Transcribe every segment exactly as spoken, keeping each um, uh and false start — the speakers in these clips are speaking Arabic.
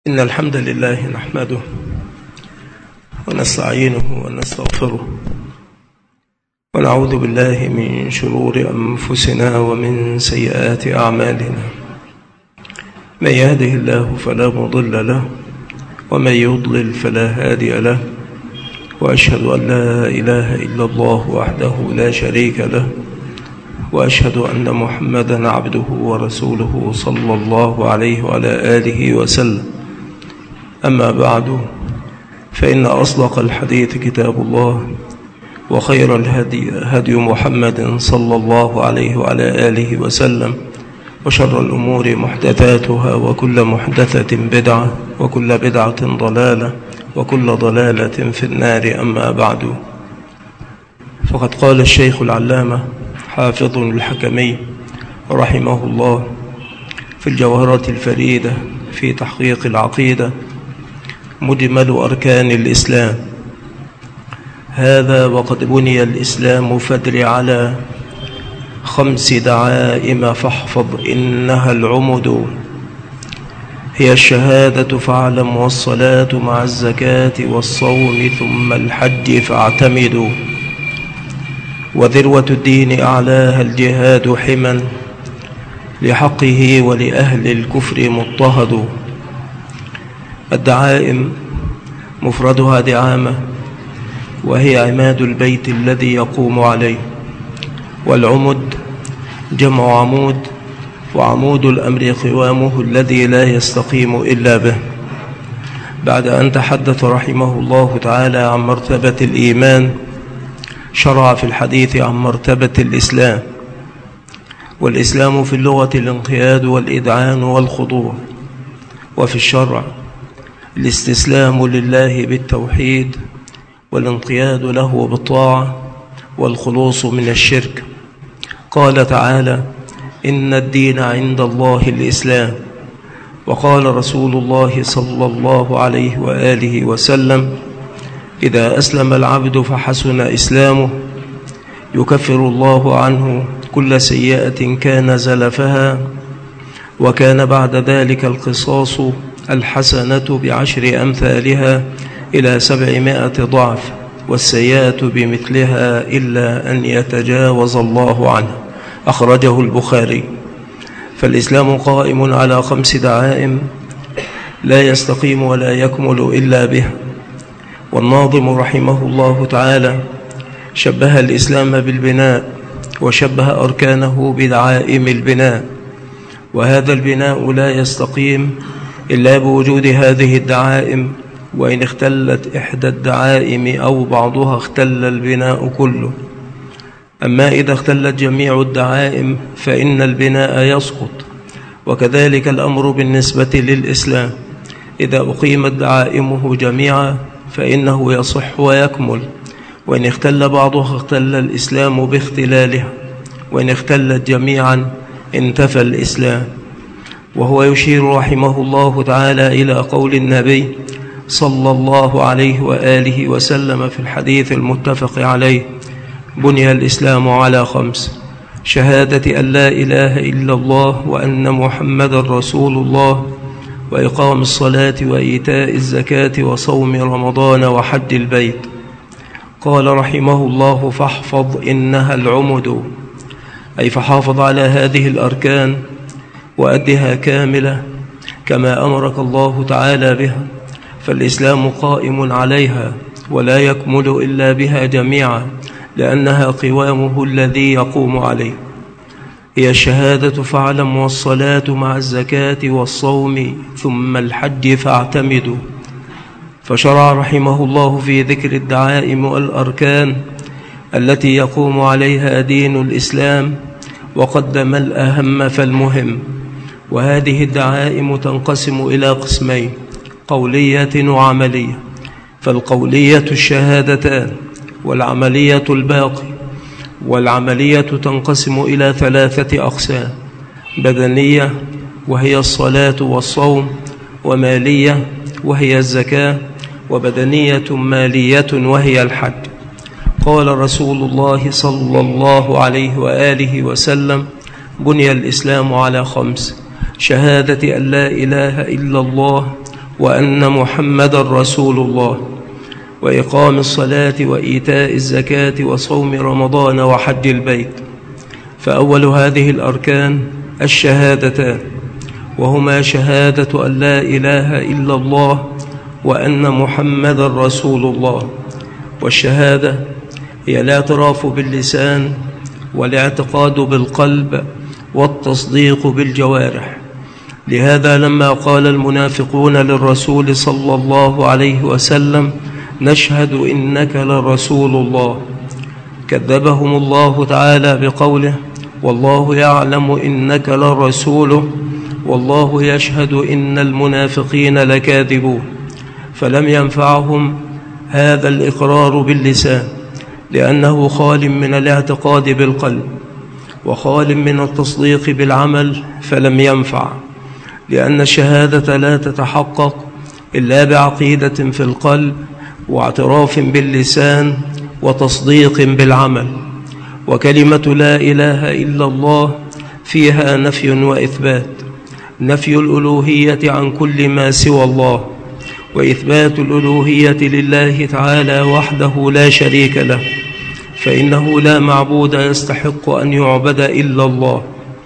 إن الحمد لله نحمده ونستعينه ونستغفره ونعوذ بالله من شرور أنفسنا ومن سيئات أعمالنا. من يهده الله فلا مضل له ومن يضلل فلا هادي له، وأشهد أن لا إله إلا الله وحده لا شريك له، وأشهد أن محمدا عبده ورسوله صلى الله عليه وعلى آله وسلم. أما بعد، فإن أصدق الحديث كتاب الله، وخير الهدي هدي محمد صلى الله عليه وعلى آله وسلم، وشر الأمور محدثاتها، وكل محدثة بدعة، وكل بدعة ضلالة، وكل ضلالة في النار. أما بعد، فقد قال الشيخ العلامة حافظ الحكمي رحمه الله في الجوهرة الفريدة في تحقيق العقيدة: مجمل أركان الإسلام. هذا وقد بني الإسلام فادر على خمس دعائم فاحفظ إنها العمد، هي الشهادة فاعلم، والصلاة مع الزكاة والصوم ثم الحج فاعتمدوا، وذروة الدين أعلاها الجهاد حما، لحقه ولأهل الكفر مضطهد. الدعائم مفردها دعامة، وهي عماد البيت الذي يقوم عليه، والعمد جمع عمود، وعمود الأمر قوامه الذي لا يستقيم إلا به. بعد أن تحدث رحمه الله تعالى عن مرتبة الإيمان، شرع في الحديث عن مرتبة الإسلام. والإسلام في اللغة الانقياد والإذعان والخضوع، وفي الشرع الاستسلام لله بالتوحيد، والانقياد له بالطاعة، والخلوص من الشرك. قال تعالى: إن الدين عند الله الإسلام. وقال رسول الله صلى الله عليه وآله وسلم: إذا أسلم العبد فحسن إسلامه يكفر الله عنه كل سيئة كان زلفها، وكان بعد ذلك القصاص الحسنة بعشر أمثالها إلى سبعمائة ضعف، والسيئة بمثلها إلا أن يتجاوز الله عنه. أخرجه البخاري. فالإسلام قائم على خمس دعائم لا يستقيم ولا يكمل إلا بها. والناظم رحمه الله تعالى شبه الإسلام بالبناء، وشبه أركانه بدعائم البناء، وهذا البناء لا يستقيم إلا بوجود هذه الدعائم، وإن اختلت إحدى الدعائم أو بعضها اختل البناء كله. أما إذا اختلت جميع الدعائم فإن البناء يسقط. وكذلك الأمر بالنسبة للإسلام، إذا أقيمت دعائمه جميعا فإنه يصح ويكمل، وإن اختل بعضها اختل الإسلام باختلالها، وإن اختلت جميعا انتفى الإسلام. وهو يشير رحمه الله تعالى إلى قول النبي صلى الله عليه وآله وسلم في الحديث المتفق عليه: بني الإسلام على خمس: شهادة أن لا إله إلا الله وأن محمد رسول الله، وإقام الصلاة وإيتاء الزكاة وصوم رمضان وحج البيت. قال رحمه الله: فاحفظ إنها العمد، أي فحافظ على هذه الأركان وأدها كاملة كما أمرك الله تعالى بها، فالإسلام قائم عليها ولا يكمل إلا بها جميعا، لأنها قوامه الذي يقوم عليه. هي الشهادة فاعلم، والصلاة مع الزكاة والصوم ثم الحج فاعتمدوا. فشرع رحمه الله في ذكر الدعائم والأركان التي يقوم عليها دين الإسلام، وقدم الأهم فالمهم. وهذه الدعائم تنقسم إلى قسمين: قولية وعملية. فالقولية الشهادتان، والعملية الباقي. والعملية تنقسم إلى ثلاثة أقسام: بدنية وهي الصلاة والصوم، ومالية وهي الزكاة، وبدنية مالية وهي الحج. قال رسول الله صلى الله عليه وآله وسلم: بني الإسلام على خمس: شهادة أن لا إله إلا الله وأن محمدًا رسول الله، وإقام الصلاة وإيتاء الزكاة وصوم رمضان وحج البيت. فأول هذه الأركان الشهادتان، وهما شهادة أن لا إله إلا الله وأن محمدًا رسول الله. والشهادة هي الاعتراف باللسان والاعتقاد بالقلب والتصديق بالجوارح. لهذا لما قال المنافقون للرسول صلى الله عليه وسلم: نشهد إنك لرسول الله، كذبهم الله تعالى بقوله: والله يعلم إنك لرسوله والله يشهد إن المنافقين لكاذبون. فلم ينفعهم هذا الإقرار باللسان، لأنه خال من الاعتقاد بالقلب وخال من التصديق بالعمل، فلم ينفع، لأن الشهادة لا تتحقق إلا بعقيدة في القلب واعتراف باللسان وتصديق بالعمل. وكلمة لا إله إلا الله فيها نفي وإثبات: نفي الألوهية عن كل ما سوى الله، وإثبات الألوهية لله تعالى وحده لا شريك له، فإنه لا معبود يستحق أن يعبد إلا الله.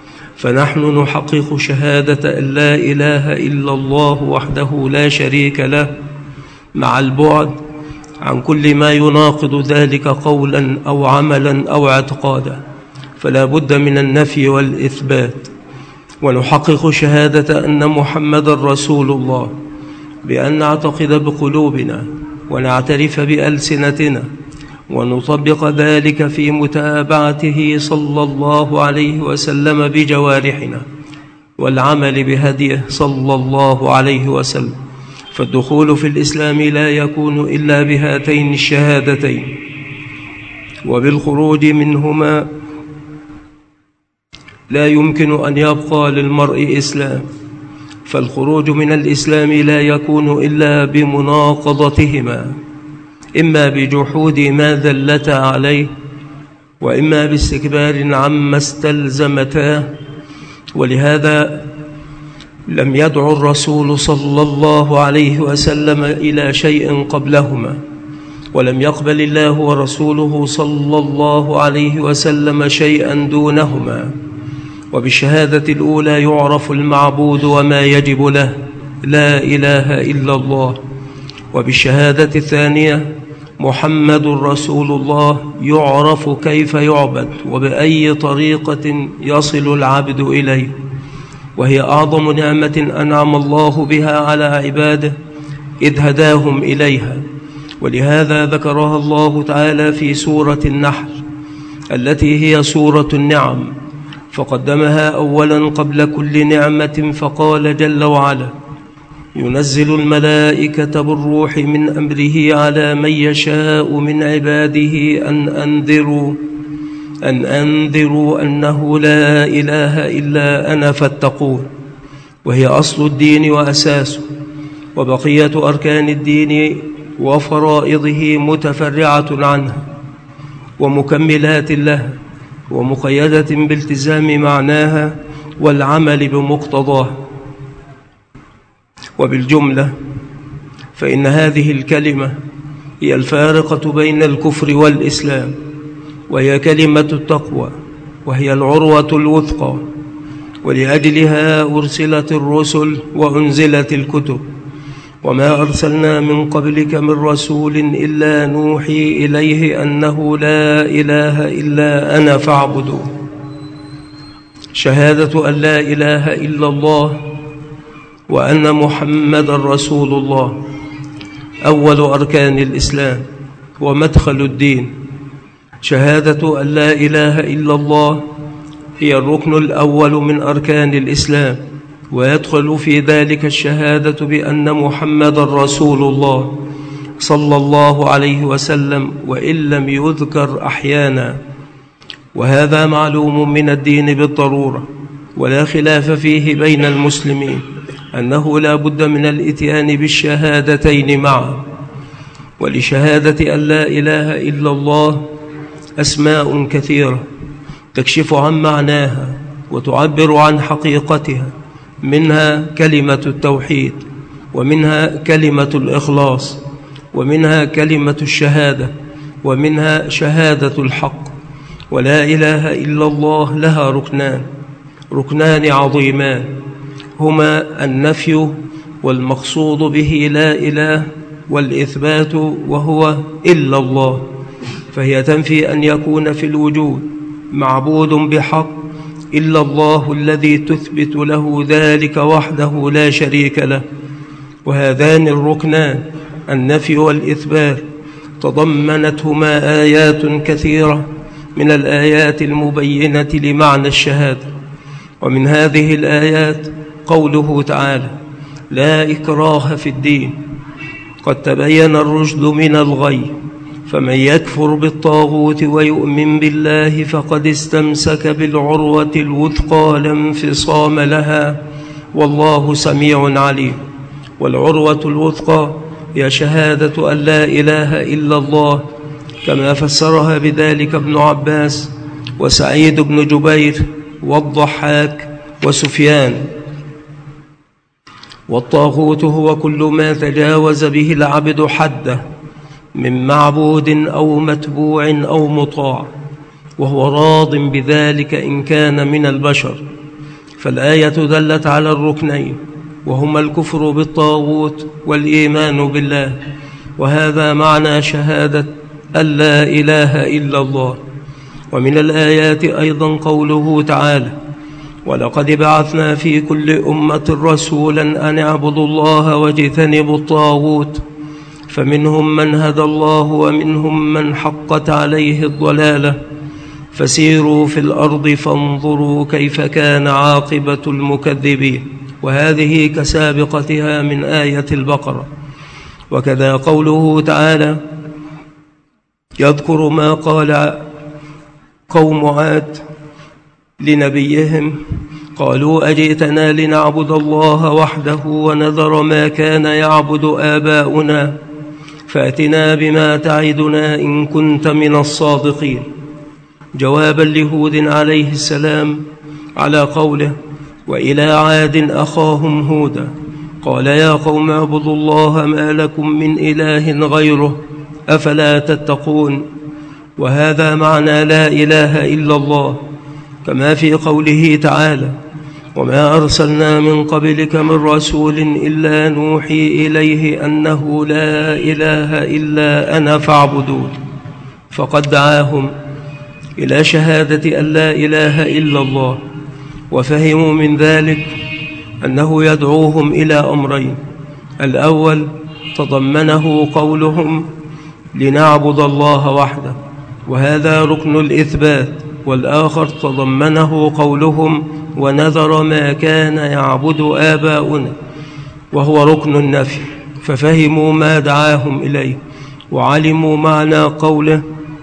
فنحن نحقق شهادة أن لا إله إلا الله وحده لا شريك له، مع البعد عن كل ما يناقض ذلك قولا أو عملا أو اعتقادا، فلا بد من النفي والإثبات. ونحقق شهادة أن محمد رسول الله بأن نعتقد بقلوبنا ونعترف بألسنتنا ونطبق ذلك في متابعته صلى الله عليه وسلم بجوارحنا والعمل بهديه صلى الله عليه وسلم. فالدخول في الإسلام لا يكون إلا بهاتين الشهادتين، وبالخروج منهما لا يمكن أن يبقى للمرء إسلام. فالخروج من الإسلام لا يكون إلا بمناقضتهما، إما بجحود ما دلتا عليه، وإما باستكبار عما استلزمتاه. ولهذا لم يدع الرسول صلى الله عليه وسلم إلى شيء قبلهما، ولم يقبل الله ورسوله صلى الله عليه وسلم شيئا دونهما. وبالشهادة الأولى يعرف المعبود وما يجب له، لا إله إلا الله. وبالشهادة الثانية محمد رسول الله يعرف كيف يعبد وبأي طريقة يصل العبد إليه، وهي أعظم نعمة أنعم الله بها على عباده إذ هداهم إليها. ولهذا ذكرها الله تعالى في سورة النحل التي هي سورة النعم، فقدمها أولا قبل كل نعمة، فقال جل وعلا: ينزل الملائكة بالروح من أمره على من يشاء من عباده أن أنذروا أن أنذروا أنه لا إله إلا أنا فاتقون. وهي أصل الدين وأساسه، وبقية أركان الدين وفرائضه متفرعة عنها ومكملات لها، ومقيدة بالتزام معناها والعمل بمقتضاه. وبالجملة فإن هذه الكلمة هي الفارقة بين الكفر والإسلام، وهي كلمة التقوى، وهي العروة الوثقى، ولأجلها أرسلت الرسل وأنزلت الكتب. وما أرسلنا من قبلك من رسول إلا نوحي إليه أنه لا إله إلا أنا فاعبدوا. شهادة أن لا إله إلا الله وأن محمد رسول الله أول أركان الإسلام ومدخل الدين. شهادة أن لا إله إلا الله هي الركن الأول من أركان الإسلام، ويدخل في ذلك الشهادة بأن محمد رسول الله صلى الله عليه وسلم، وإن لم يذكر أحيانا. وهذا معلوم من الدين بالضرورة، ولا خلاف فيه بين المسلمين أنه لا بد من الإتيان بالشهادتين معا. ولشهادة أن لا إله إلا الله أسماء كثيرة تكشف عن معناها وتعبر عن حقيقتها، منها كلمة التوحيد، ومنها كلمة الإخلاص، ومنها كلمة الشهادة، ومنها شهادة الحق. ولا إله إلا الله لها ركنان ركنان عظيمان، هما النفي والمقصود به لا إله، والإثبات وهو إلا الله. فهي تنفي أن يكون في الوجود معبود بحق إلا الله الذي تثبت له ذلك وحده لا شريك له. وهذان الركنان النفي والإثبات تضمنتهما آيات كثيرة من الآيات المبينة لمعنى الشهادة. ومن هذه الآيات قوله تعالى: لا إكراه في الدين قد تبين الرشد من الغي، فمن يكفر بالطاغوت ويؤمن بالله فقد استمسك بالعروة الوثقى لا انفصام لها والله سميع عليم. والعروة الوثقى هي شهادة أن لا إله إلا الله، كما فسرها بذلك ابن عباس وسعيد بن جبير والضحاك وسفيان. والطاغوت هو كل ما تجاوز به العبد حده من معبود أو متبوع أو مطاع، وهو راض بذلك إن كان من البشر. فالآية دلت على الركنين، وهما الكفر بالطاغوت والإيمان بالله، وهذا معنى شهادة أن لا إله إلا الله. ومن الآيات أيضا قوله تعالى: ولقد بعثنا في كل أمة رسولا أن اعبدوا الله واجتنبوا الطاغوت فمنهم من هدى الله ومنهم من حقت عليه الضلالة فسيروا في الأرض فانظروا كيف كان عاقبة المكذبين. وهذه كسابقتها من آية البقرة. وكذا قوله تعالى يذكر ما قال قوم عاد لنبيهم: قالوا أجئتنا لنعبد الله وحده ونذر ما كان يعبد آباؤنا فأتنا بما تعدنا إن كنت من الصادقين، جوابا لهود عليه السلام على قوله: وإلى عاد أخاهم هودا قال يا قوم اعبدوا الله ما لكم من إله غيره أفلا تتقون. وهذا معنى لا إله إلا الله، كما في قوله تعالى: وما أرسلنا من قبلك من رسول إلا نوحي إليه أنه لا إله إلا أنا فاعبدون. فقد دعاهم إلى شهادة أن لا إله إلا الله، وفهموا من ذلك أنه يدعوهم إلى أمرين: الأول تضمنه قولهم لنعبد الله وحده، وهذا ركن الإثبات، والآخر تضمنه قولهم ونذر ما كان يعبد آباؤنا، وهو ركن النفي. ففهموا ما دعاهم إليه وعلموا معنى قوله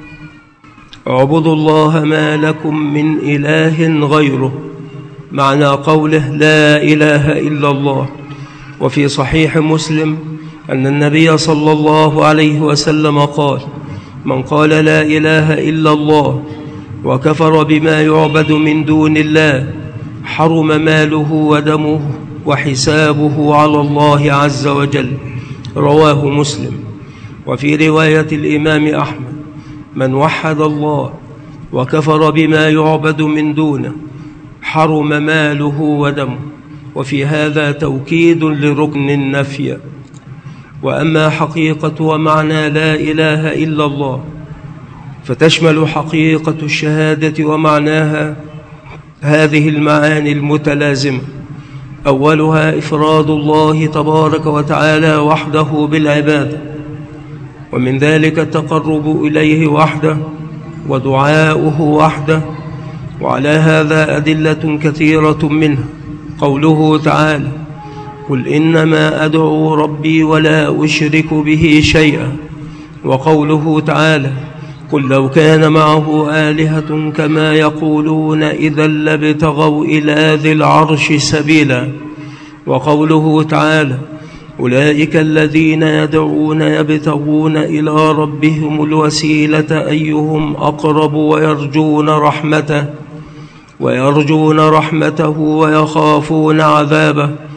اعبدوا الله ما لكم من إله غيره، معنى قوله لا إله إلا الله. وفي صحيح مسلم أن النبي صلى الله عليه وسلم قال: من قال لا إله إلا الله وكفر بما يعبد من دون الله حرم ماله ودمه وحسابه على الله عز وجل، رواه مسلم. وفي رواية الإمام أحمد: من وحد الله وكفر بما يعبد من دونه حرم ماله ودمه. وفي هذا توكيد لركن النفي. وأما حقيقة ومعنى لا إله إلا الله فتشمل حقيقة الشهادة ومعناها هذه المعاني المتلازمة: أولها إفراد الله تبارك وتعالى وحده بالعبادة، ومن ذلك التقرب إليه وحده ودعاؤه وحده. وعلى هذا أدلة كثيرة منها قوله تعالى: قل إنما أدعو ربي ولا أشرك به شيئا. وقوله تعالى: قل لو كان معه آلهة كما يقولون إذا لابتغوا إلى ذي العرش سبيلا. وقوله تعالى: أولئك الذين يدعون يبتغون إلى ربهم الوسيلة أيهم أقرب ويرجون رحمته ويرجون رحمته ويخافون عذابه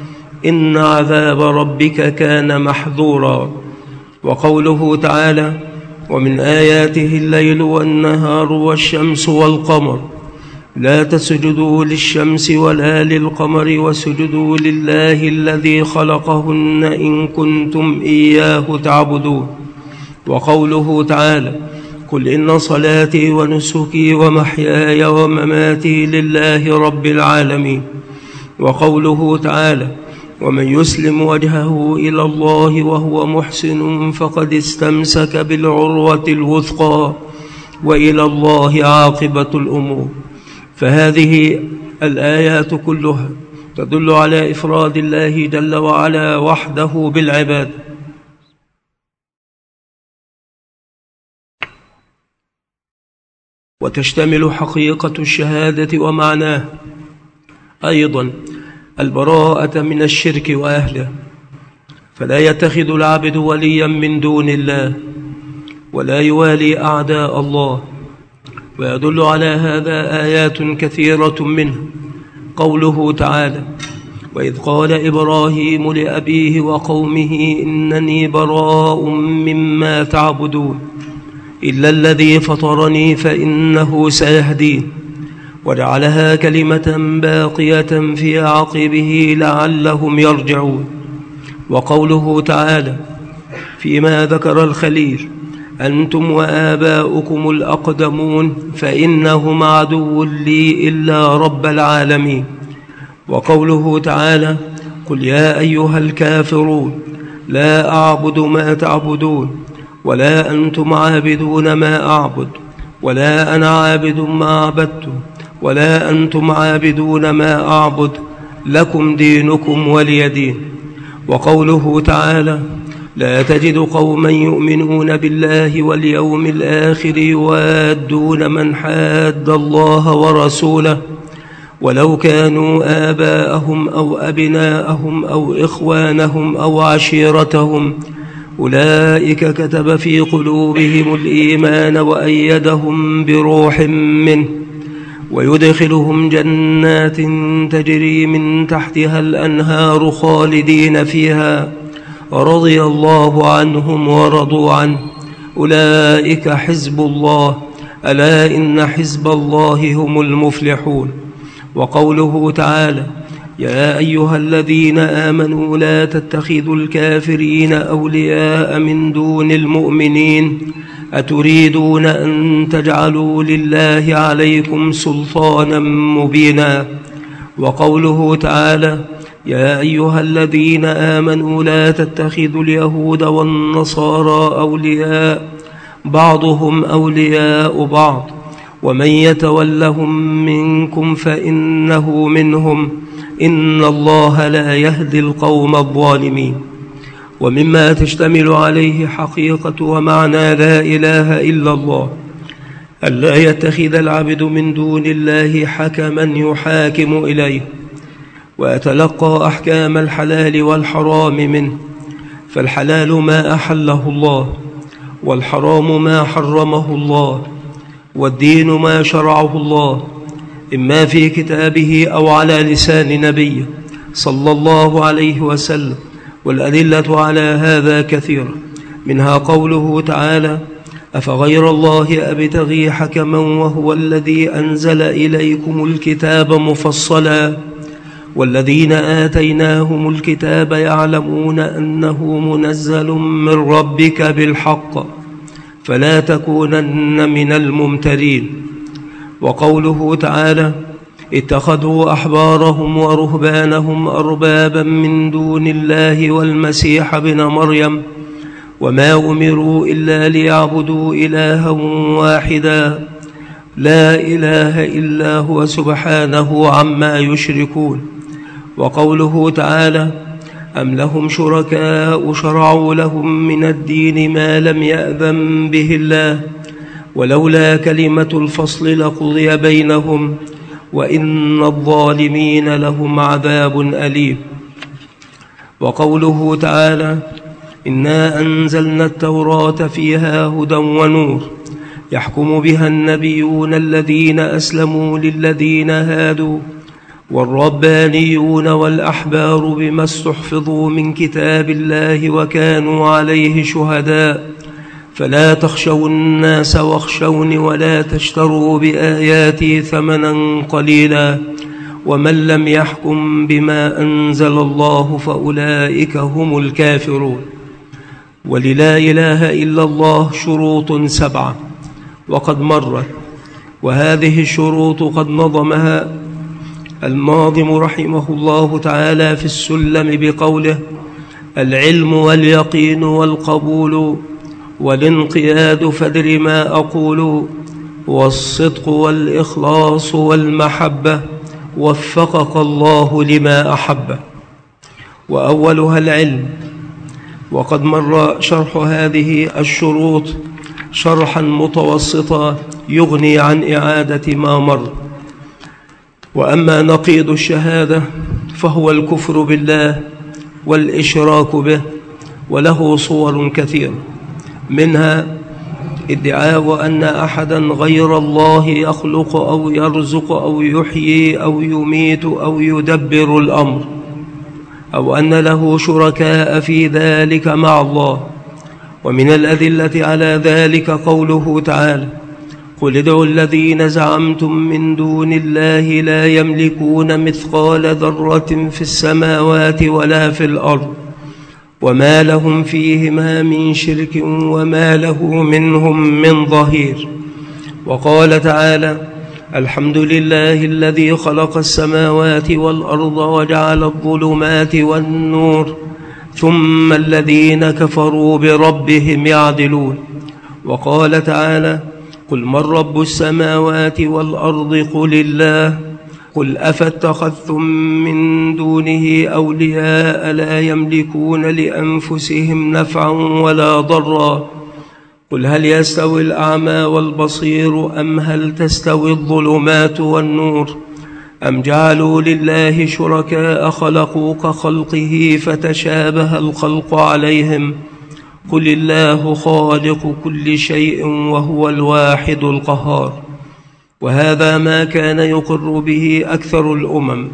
إن عذاب ربك كان محذورا. وقوله تعالى: ومن آياته الليل والنهار والشمس والقمر لا تسجدوا للشمس ولا للقمر واسجدوا لله الذي خلقهن إن كنتم إياه تعبدون. وقوله تعالى: قل إن صلاتي ونسكي ومحياي ومماتي لله رب العالمين. وقوله تعالى: ومن يسلم وجهه إلى الله وهو محسن فقد استمسك بالعروة الوثقى وإلى الله عاقبة الأمور. فهذه الآيات كلها تدل على إفراد الله جل وعلا وحده بالعباد، وتشتمل حقيقة الشهادة ومعناه أيضا البراءة من الشرك وأهله، فلا يتخذ العبد وليا من دون الله ولا يوالي أعداء الله. ويدل على هذا آيات كثيرة منه قوله تعالى: وإذ قال إبراهيم لأبيه وقومه إنني براء مما تعبدون إلا الذي فطرني فإنه سيهدين. وجعلها كلمة باقية في عقبه لعلهم يرجعون. وقوله تعالى فيما ذكر الخليل: أنتم وآباؤكم الأقدمون فإنهم عدو لي إلا رب العالمين. وقوله تعالى: قل يا أيها الكافرون لا أعبد ما تعبدون ولا أنتم عابدون ما أعبد ولا أنا عابد ما عبدتم ولا أنتم عابدون ما أعبد لكم دينكم ولي دين. وقوله تعالى: لا تجد قوما يؤمنون بالله واليوم الآخر يوادون من حاد الله ورسوله ولو كانوا آباءهم أو أبناءهم أو إخوانهم أو عشيرتهم أولئك كتب في قلوبهم الإيمان وأيدهم بروح منه ويدخلهم جنات تجري من تحتها الأنهار خالدين فيها رضي الله عنهم ورضوا عنه أولئك حزب الله ألا إن حزب الله هم المفلحون. وقوله تعالى: يا أيها الذين آمنوا لا تتخذوا الكافرين أولياء من دون المؤمنين أتريدون أن تجعلوا لله عليكم سلطانا مبينا. وقوله تعالى: يا أيها الذين آمنوا لا تتخذوا اليهود والنصارى أولياء بعضهم أولياء بعض ومن يتولهم منكم فإنه منهم إن الله لا يهدي القوم الظالمين. ومما تشتمل عليه حقيقة ومعنى لا إله إلا الله ألا يتخذ العبد من دون الله حكما يحاكم إليه ويتلقى أحكام الحلال والحرام منه، فالحلال ما أحله الله والحرام ما حرمه الله والدين ما شرعه الله إما في كتابه أو على لسان نبيه صلى الله عليه وسلم. والأدلة على هذا كثيرة، منها قوله تعالى: أفغير الله أبتغي حكما وهو الذي أنزل إليكم الكتاب مفصلا والذين آتيناهم الكتاب يعلمون أنه منزل من ربك بالحق فلا تكونن من الممترين. وقوله تعالى: اتخذوا أحبارهم ورهبانهم أربابا من دون الله والمسيح ابن مريم وما أمروا إلا ليعبدوا إلها واحدا لا إله إلا هو سبحانه عما يشركون. وقوله تعالى: أم لهم شركاء شرعوا لهم من الدين ما لم يأذن به الله ولولا كلمة الفصل لقضي بينهم وإن الظالمين لهم عذاب أليم. وقوله تعالى: إنا أنزلنا التوراة فيها هدى ونور يحكم بها النبيون الذين أسلموا للذين هادوا والربانيون والأحبار بما استحفظوا من كتاب الله وكانوا عليه شهداء فلا تخشوا الناس واخشوني ولا تشتروا بآياتي ثمنا قليلا ومن لم يحكم بما أنزل الله فأولئك هم الكافرون. وللا إله إلا الله شروط سبعة وقد مرت، وهذه الشروط قد نظمها الناظم رحمه الله تعالى في السلم بقوله: العلم واليقين والقبول والانقياد فادر ما أقول، والصدق والإخلاص والمحبة وفقك الله لما أحب. وأولها العلم، وقد مر شرح هذه الشروط شرحا متوسطا يغني عن إعادة ما مر. وأما نقيض الشهادة فهو الكفر بالله والإشراك به، وله صور كثيرة، منها ادعاء أن أحدا غير الله يخلق أو يرزق أو يحيي أو يميت أو يدبر الأمر، أو أن له شركاء في ذلك مع الله. ومن الأدلة على ذلك قوله تعالى: قل ادعوا الذين زعمتم من دون الله لا يملكون مثقال ذرة في السماوات ولا في الأرض وما لهم فيهما من شرك وما له منهم من ظهير. وقال تعالى: الحمد لله الذي خلق السماوات والأرض وجعل الظلمات والنور ثم الذين كفروا بربهم يعدلون. وقال تعالى: قل من رب السماوات والأرض قل الله قل أفاتخذتم من دونه أولياء لا يملكون لأنفسهم نفعا ولا ضرا قل هل يستوي الأعمى والبصير أم هل تستوي الظلمات والنور أم جعلوا لله شركاء خلقوا كخلقه فتشابه الخلق عليهم قل الله خالق كل شيء وهو الواحد القهار. وهذا ما كان يقر به أكثر الأمم،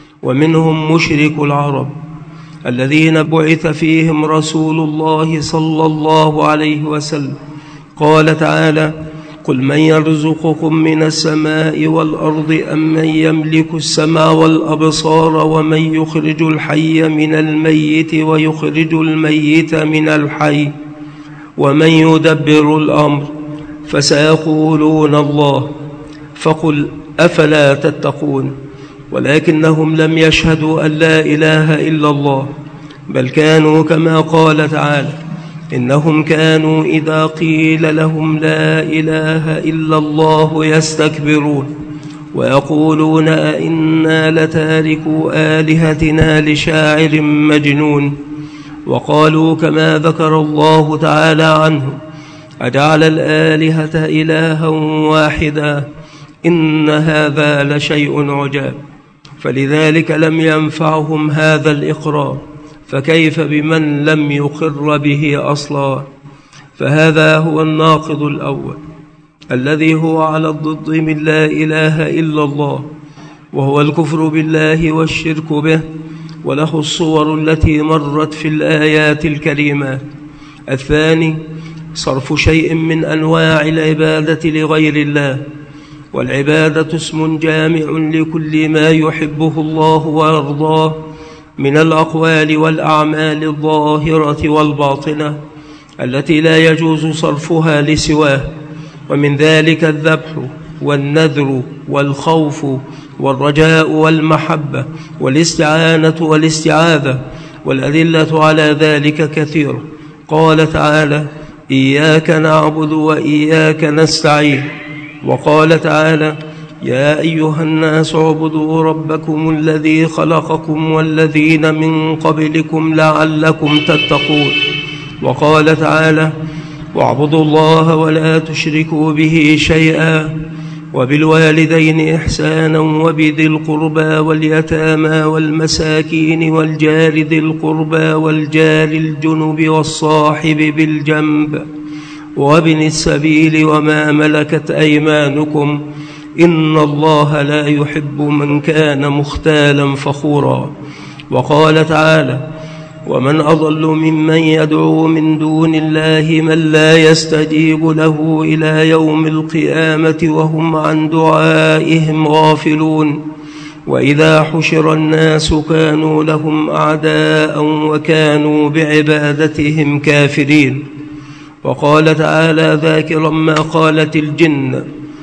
ومنهم مشرك العرب الذين بعث فيهم رسول الله صلى الله عليه وسلم. قال تعالى: قل من يرزقكم من السماء والأرض أم من يملك السمع والأبصار ومن يخرج الحي من الميت ويخرج الميت من الحي ومن يدبر الأمر فسيقولون الله فقل أفلا تتقون. ولكنهم لم يشهدوا أن لا إله إلا الله، بل كانوا كما قال تعالى: إنهم كانوا إذا قيل لهم لا إله إلا الله يستكبرون ويقولون أئنا لتاركو آلهتنا لشاعر مجنون. وقالوا كما ذكر الله تعالى عنه: أجعل الآلهة إلها واحدا إن هذا لشيء عجاب. فلذلك لم ينفعهم هذا الإقرار، فكيف بمن لم يقر به أصلا؟ فهذا هو الناقض الأول الذي هو على الضد من لا إله إلا الله، وهو الكفر بالله والشرك به، وله الصور التي مرت في الآيات الكريمات. الثاني صرف شيء من أنواع العبادة لغير الله، والعبادة اسم جامع لكل ما يحبه الله ويرضاه من الأقوال والأعمال الظاهرة والباطنة التي لا يجوز صرفها لسواه، ومن ذلك الذبح والنذر والخوف والرجاء والمحبة والاستعانة والاستعاذة، والأدلة على ذلك كثيرة. قال تعالى: إياك نعبد وإياك نستعين. وقال تعالى: يا أيها الناس اعبدوا ربكم الذي خلقكم والذين من قبلكم لعلكم تتقون. وقال تعالى: واعبدوا الله ولا تشركوا به شيئا وبالوالدين إحسانا وبذي القربى واليتامى والمساكين والجار ذي القربى والجار الجنب والصاحب بالجنب وابن السبيل وما ملكت أيمانكم إن الله لا يحب من كان مختالا فخورا. وقال تعالى: ومن أضل ممن يدعو من دون الله من لا يستجيب له إلى يوم القيامة وهم عن دعائهم غافلون. وإذا حشر الناس كانوا لهم أعداء وكانوا بعبادتهم كافرين. وقال تعالى ذاكرا ما قالت الجن: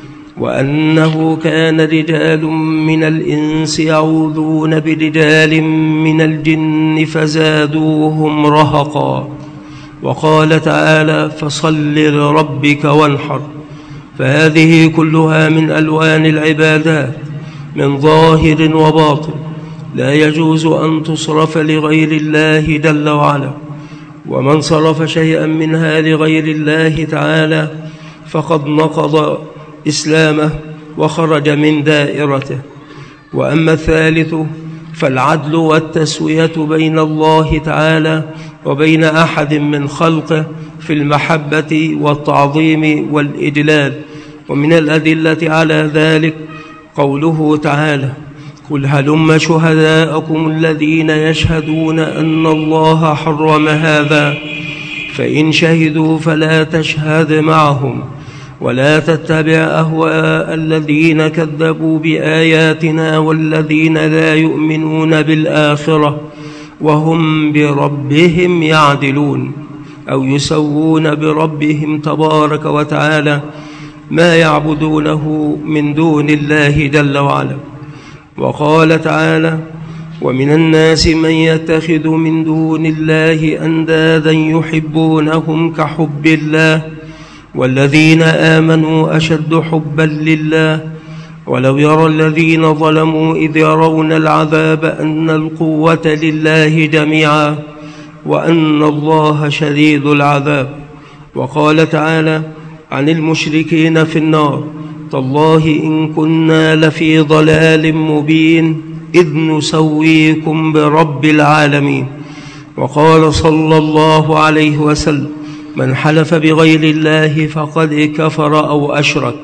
وأنه كان رجال من الإنس يعوذون برجال من الجن فزادوهم رهقا. وقال تعالى: فصل لربك وانحر. فهذه كلها من ألوان العبادات من ظاهر وباطن، لا يجوز أن تصرف لغير الله جل وعلا. ومن صرف شيئا منها لغير الله تعالى فقد نقض إسلامه وخرج من دائرته. وأما الثالث فالعدل والتسوية بين الله تعالى وبين أحد من خلقه في المحبة والتعظيم والإجلال. ومن الأدلة على ذلك قوله تعالى: قل هلم شهداءكم الذين يشهدون أن الله حرم هذا فإن شهدوا فلا تشهد معهم ولا تتبع أهواء الذين كذبوا بآياتنا والذين لا يؤمنون بالآخرة وهم بربهم يعدلون، أو يسوون بربهم تبارك وتعالى ما يعبدونه من دون الله جل وعلا. وقال تعالى: ومن الناس من يتخذ من دون الله أندادا يحبونهم كحب الله والذين آمنوا أشد حبا لله ولو يرى الذين ظلموا إذ يرون العذاب أن القوة لله جميعا وأن الله شديد العذاب. وقال تعالى عن المشركين في النار: تالله إن كنا لفي ضلال مبين إذ نسويكم برب العالمين. وقال صلى الله عليه وسلم: من حلف بغير الله فقد كفر أو أشرك.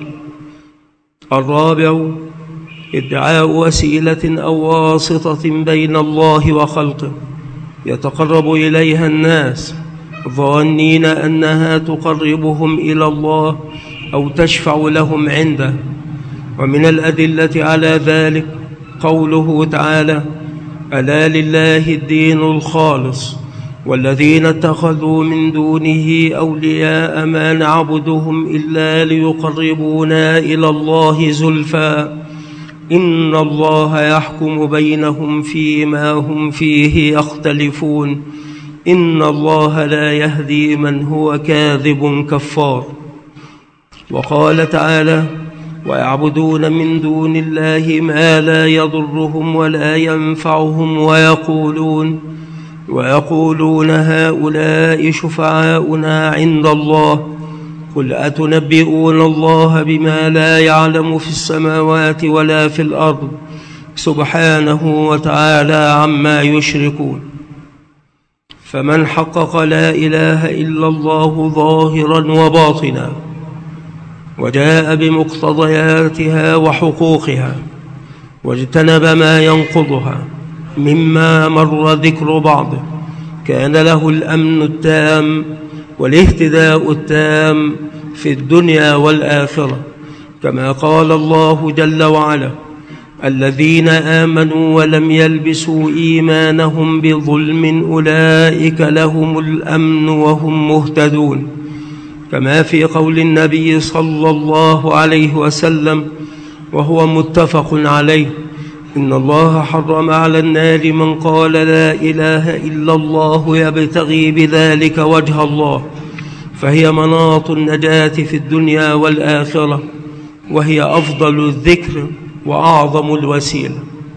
الرابع ادعاء وسيلة أو واسطة بين الله وخلقه يتقرب إليها الناس ظانين أنها تقربهم إلى الله أو تشفع لهم عنده. ومن الأدلة على ذلك قوله تعالى: ألا لله الدين الخالص والذين اتخذوا من دونه أولياء ما نعبدهم إلا ليقربونا إلى الله زلفى إن الله يحكم بينهم فيما هم فيه يختلفون إن الله لا يهدي من هو كاذب كفار. وقال تعالى: ويعبدون من دون الله ما لا يضرهم ولا ينفعهم ويقولون ويقولون هؤلاء شفعاؤنا عند الله قل أتنبئون الله بما لا يعلم في السماوات ولا في الأرض سبحانه وتعالى عما يشركون. فمن حقق لا إله إلا الله ظاهرا وباطنا وجاء بمقتضياتها وحقوقها واجتنب ما ينقضها مما مر ذكر بعضه كان له الأمن التام والاهتداء التام في الدنيا والآخرة، كما قال الله جل وعلا: الذين آمنوا ولم يلبسوا إيمانهم بظلم أولئك لهم الأمن وهم مهتدون. كما في قول النبي صلى الله عليه وسلم وهو متفق عليه: إن الله حرم على النار من قال لا إله إلا الله يبتغي بذلك وجه الله، فهي مناط النجاة في الدنيا والآخرة، وهي أفضل الذكر وأعظم الوسيلة.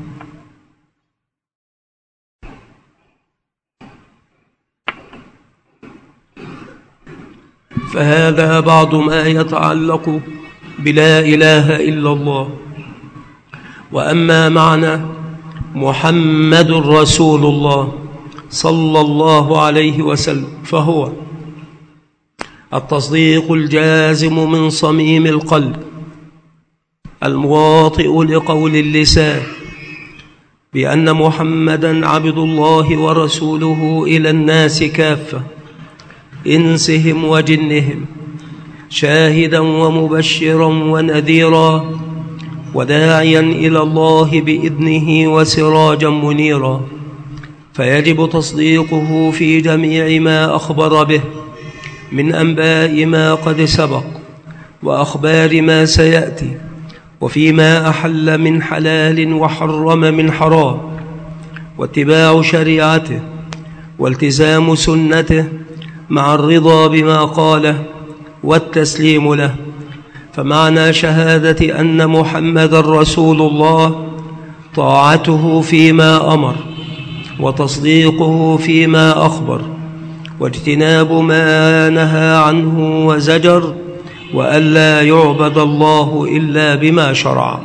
فهذا بعض ما يتعلق بلا إله إلا الله. وأما معنى محمد رسول الله صلى الله عليه وسلم فهو التصديق الجازم من صميم القلب المواطئ لقول اللسان بأن محمدًا عبد الله ورسوله إلى الناس كافة إنسهم وجنهم، شاهدًا ومبشرًا ونذيرًا وداعيًا إلى الله بإذنه وسراجًا منيرًا، فيجب تصديقه في جميع ما أخبر به من أنباء ما قد سبق وأخبار ما سيأتي، وفيما أحل من حلال وحرم من حرام، واتباع شريعته والتزام سنته مع الرضا بما قاله والتسليم له. فمعنى شهادة أن محمد رسول الله طاعته فيما أمر وتصديقه فيما أخبر واجتناب ما نهى عنه وزجر، وألا يعبد الله إلا بما شرع.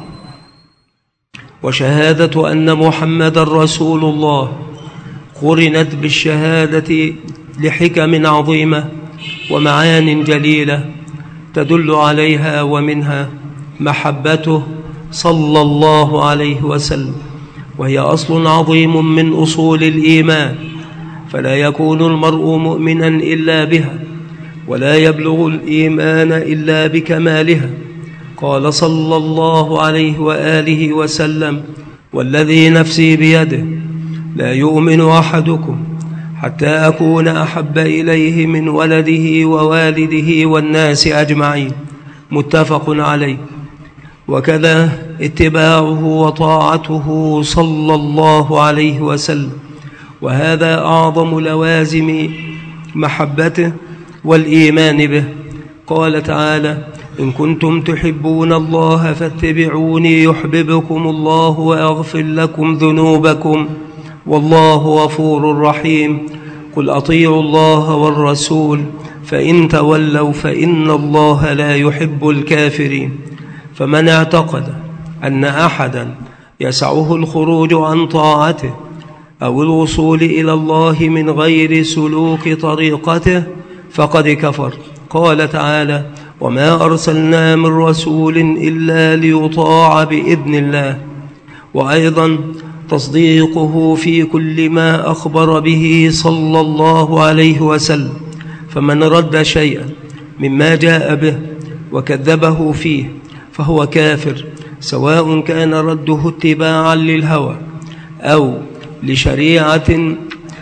وشهادة أن محمد رسول الله قرنت بالشهادة لحكم عظيمة ومعان جليلة تدل عليها، ومنها محبته صلى الله عليه وسلم، وهي أصل عظيم من أصول الإيمان، فلا يكون المرء مؤمنا إلا بها، ولا يبلغ الإيمان إلا بكمالها. قال صلى الله عليه وآله وسلم: والذي نفسي بيده لا يؤمن أحدكم حتى أكون أحب إليه من ولده ووالده والناس أجمعين، متفق عليه. وكذا اتباعه وطاعته صلى الله عليه وسلم، وهذا أعظم لوازم محبته والإيمان به. قال تعالى: إن كنتم تحبون الله فاتبعوني يحببكم الله ويغفر لكم ذنوبكم والله غفور رحيم. قل أطيعوا الله والرسول فإن تولوا فإن الله لا يحب الكافرين. فمن اعتقد أن أحدا يسعه الخروج عن طاعته أو الوصول إلى الله من غير سلوك طريقته فقد كفر. قال تعالى: وما أرسلنا من رسول إلا ليطاع بإذن الله. وأيضا تصديقه في كل ما أخبر به صلى الله عليه وسلم، فمن رد شيئا مما جاء به وكذبه فيه فهو كافر، سواء كان رده اتباعا للهوى أو لشريعة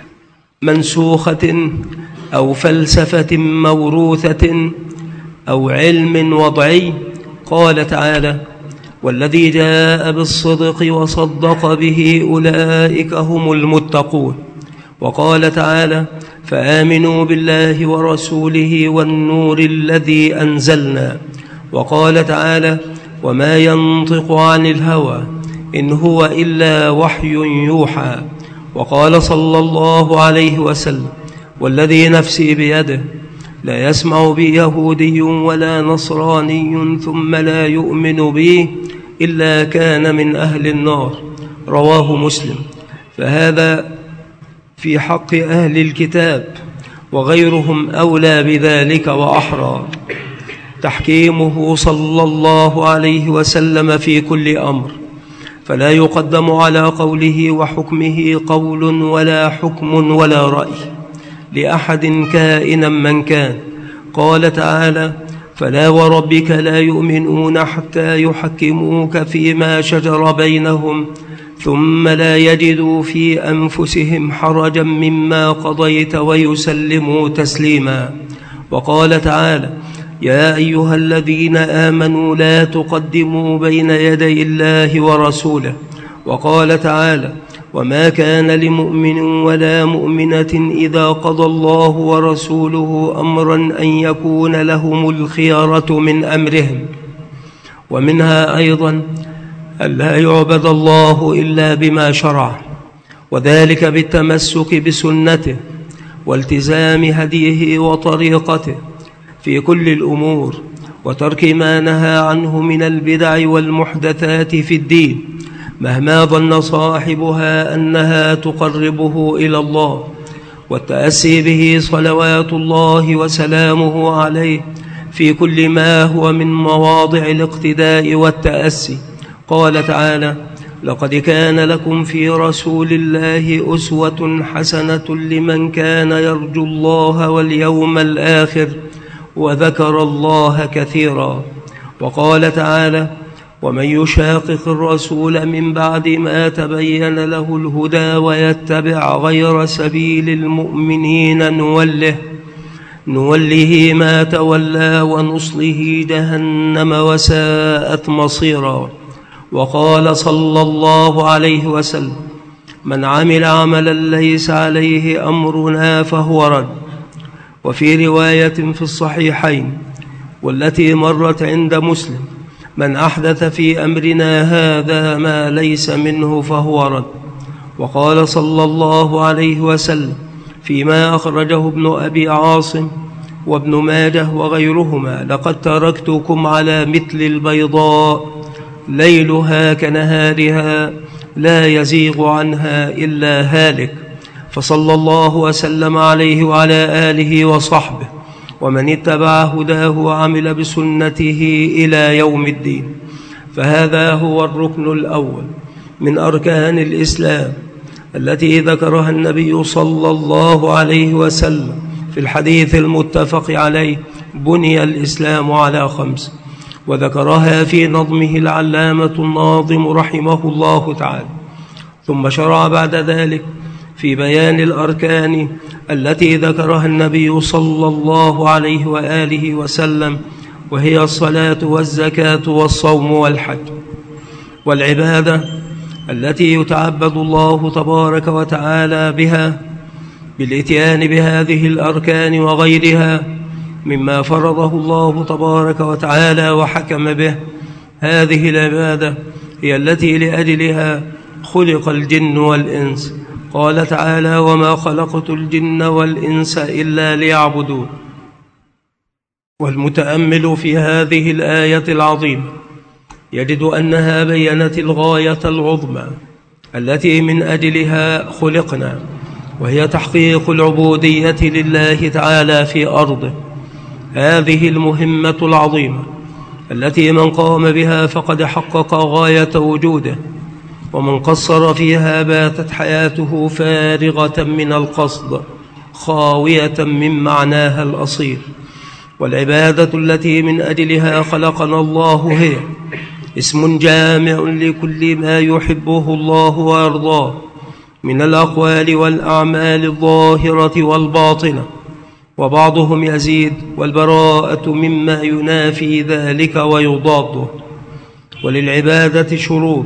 منسوخة أو فلسفة موروثة أو علم وضعي. قال تعالى: والذي جاء بالصدق وصدق به أولئك هم المتقون. وقال تعالى: فآمنوا بالله ورسوله والنور الذي أنزلنا. وقال تعالى: وما ينطق عن الهوى إن هو إلا وحي يوحى. وقال صلى الله عليه وسلم: والذي نفسي بيده لا يسمع بي يهودي ولا نصراني ثم لا يؤمن بي إلا كان من أهل النار. رواه مسلم. فهذا في حق أهل الكتاب، وغيرهم أولى بذلك وأحرى. تحكيمه صلى الله عليه وسلم في كل أمر، فلا يقدم على قوله وحكمه قول ولا حكم ولا رأي لأحد كائنا من كان. قال تعالى: فلا وربك لا يؤمنون حتى يحكموك فيما شجر بينهم ثم لا يجدوا في أنفسهم حرجا مما قضيت ويسلموا تسليما. وقال تعالى: يا أيها الذين آمنوا لا تقدموا بين يدي الله ورسوله. وقال تعالى: وما كان لمؤمن ولا مؤمنة إذا قضى الله ورسوله أمرا أن يكون لهم الخيرة من أمرهم. ومنها أيضا ألا يعبد الله إلا بما شرع، وذلك بالتمسك بسنته والتزام هديه وطريقته في كل الأمور، وترك ما نهى عنه من البدع والمحدثات في الدين مهما ظن صاحبها أنها تقربه إلى الله، والتأسي به صلوات الله وسلامه عليه في كل ما هو من مواضع الاقتداء والتأسي. قال تعالى: لقد كان لكم في رسول الله أسوة حسنة لمن كان يرجو الله واليوم الآخر وذكر الله كثيرا. وقال تعالى: ومن يشاقق الرسول من بعد ما تبين له الهدى ويتبع غير سبيل المؤمنين نوله نوله ما تولى ونصله جهنم وساءت مصيرا. وقال صلى الله عليه وسلم: من عمل عملا ليس عليه أمرنا فهو رد. وفي رواية في الصحيحين والتي مرت عند مسلم: من أحدث في أمرنا هذا ما ليس منه فهو رد. وقال صلى الله عليه وسلم فيما أخرجه ابن أبي عاصم وابن ماجه وغيرهما: لقد تركتكم على مثل البيضاء ليلها كنهارها لا يزيغ عنها إلا هالك. فصلى الله وسلم عليه وعلى آله وصحبه ومن اتبع هداه وعمل بسنته إلى يوم الدين. فهذا هو الركن الأول من أركان الإسلام التي ذكرها النبي صلى الله عليه وسلم في الحديث المتفق عليه: بني الإسلام على خمس. وذكرها في نظمه العلامة الناظم رحمه الله تعالى. ثم شرع بعد ذلك في بيان الأركان التي ذكرها النبي صلى الله عليه وآله وسلم، وهي الصلاة والزكاة والصوم والحج. والعبادة التي يتعبد الله تبارك وتعالى بها بالإتيان بهذه الأركان وغيرها مما فرضه الله تبارك وتعالى وحكم به. هذه العبادة هي التي لأجلها خلق الجن والإنس. قال تعالى: وما خلقت الجن والإنس إلا ليعبدون. والمتأمل في هذه الآية العظيمة يجد أنها بيّنت الغاية العظمى التي من أجلها خلقنا، وهي تحقيق العبودية لله تعالى في أرضه. هذه المهمة العظيمة التي من قام بها فقد حقق غاية وجوده، ومن قصر فيها باتت حياته فارغة من القصد خاوية من معناها الأصيل. والعبادة التي من أجلها خلقنا الله هي اسم جامع لكل ما يحبه الله ويرضاه من الأقوال والأعمال الظاهرة والباطنة، وبعضهم يزيد والبراءة مما ينافي ذلك ويضاده. وللعبادة شروط،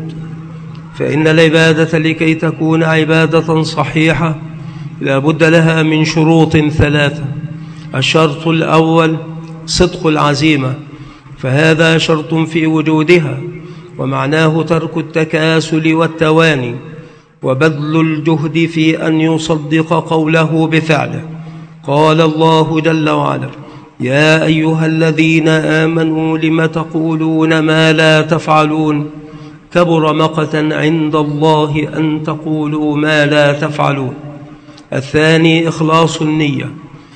فإن العبادة لكي تكون عبادة صحيحة لا بد لها من شروط ثلاثة. الشرط الأول صدق العزيمة، فهذا شرط في وجودها، ومعناه ترك التكاسل والتواني وبذل الجهد في أن يصدق قوله بفعله. قال الله جل وعلا: يا أيها الذين آمنوا لم تقولون ما لا تفعلون كبر مقتا عند الله أن تقولوا ما لا تفعلون. الثاني إخلاص النية،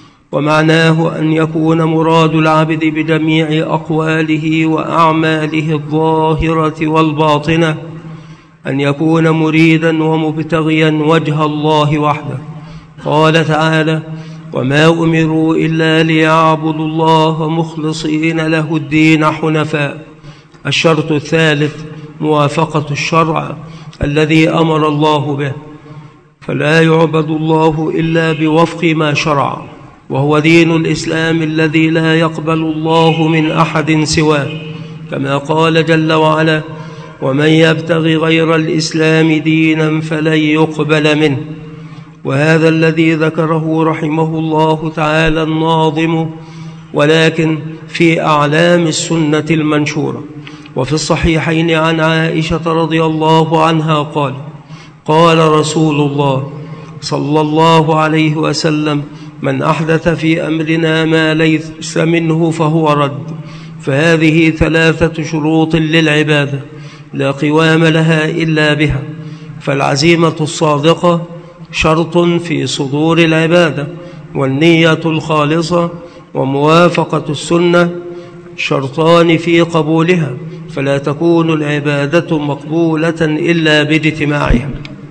ومعناه أن يكون مراد العبد بجميع أقواله وأعماله الظاهرة والباطنة أن يكون مريدا ومبتغيا وجه الله وحده. قال تعالى: وما أمروا إلا ليعبدوا الله مخلصين له الدين حنفاء. الشرط الثالث موافقة الشرع الذي أمر الله به، فلا يعبد الله إلا بوفق ما شرع، وهو دين الإسلام الذي لا يقبل الله من أحد سواه، كما قال جل وعلا: ومن يبتغي غير الإسلام دينا فلن يقبل منه. وهذا الذي ذكره رحمه الله تعالى الناظم، ولكن في أعلام السنة المنشورة. وفي الصحيحين عن عائشة رضي الله عنها قال: قال رسول الله صلى الله عليه وسلم: من أحدث في أمرنا ما ليس منه فهو رد. فهذه ثلاثة شروط للعبادة لا قوام لها إلا بها. فالعزيمة الصادقة شرط في صدور العبادة، والنية الخالصة، وموافقة السنة، شرطان في قبولها، فلا تكون العبادة مقبولة إلا باجتماعها.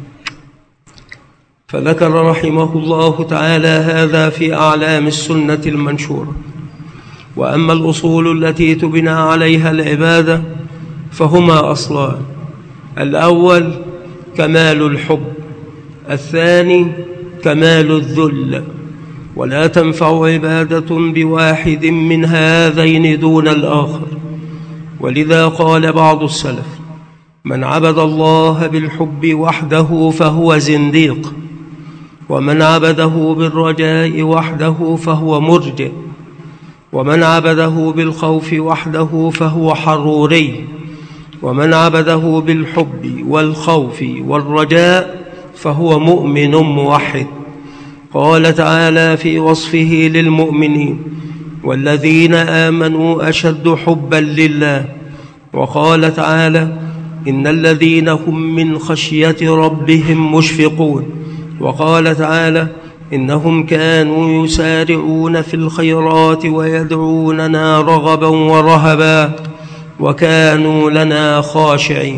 فذكر رحمه الله تعالى هذا في أعلام السنة المنشورة. وأما الأصول التي تبنى عليها العبادة فهما أصلان: الأول كمال الحب، الثاني كمال الذل. ولا تنفع عبادة بواحد من هذين دون الآخر. ولذا قال بعض السلف: من عبد الله بالحب وحده فهو زنديق، ومن عبده بالرجاء وحده فهو مرجئ، ومن عبده بالخوف وحده فهو حروري، ومن عبده بالحب والخوف والرجاء فهو مؤمن موحد. قال تعالى في وصفه للمؤمنين: والذين آمنوا أشد حبا لله. وقال تعالى: إن الذين هم من خشية ربهم مشفقون. وقال تعالى: إنهم كانوا يسارعون في الخيرات ويدعوننا رغبا ورهبا وكانوا لنا خاشعين.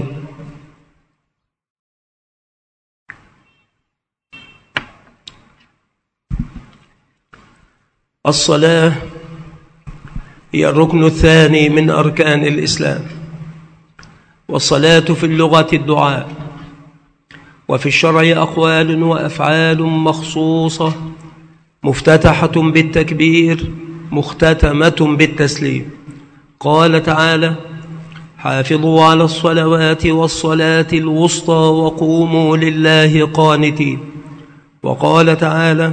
الصلاة هي الركن الثاني من أركان الإسلام. والصلاة في اللغة الدعاء، وفي الشرع أقوال وأفعال مخصوصة مفتتحة بالتكبير مختتمة بالتسليم. قال تعالى: حافظوا على الصلوات والصلاة الوسطى وقوموا لله قانتين. وقال تعالى: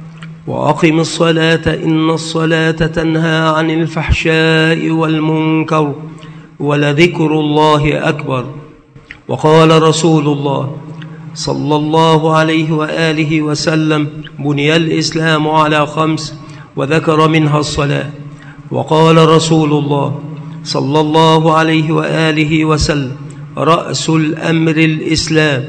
وأقم الصلاة إن الصلاة تنهى عن الفحشاء والمنكر ولذكر الله أكبر. وقال رسول الله صلى الله عليه وآله وسلم: بني الإسلام على خمس، وذكر منها الصلاة. وقال رسول الله صلى الله عليه وآله وسلم: رأس الأمر الإسلام،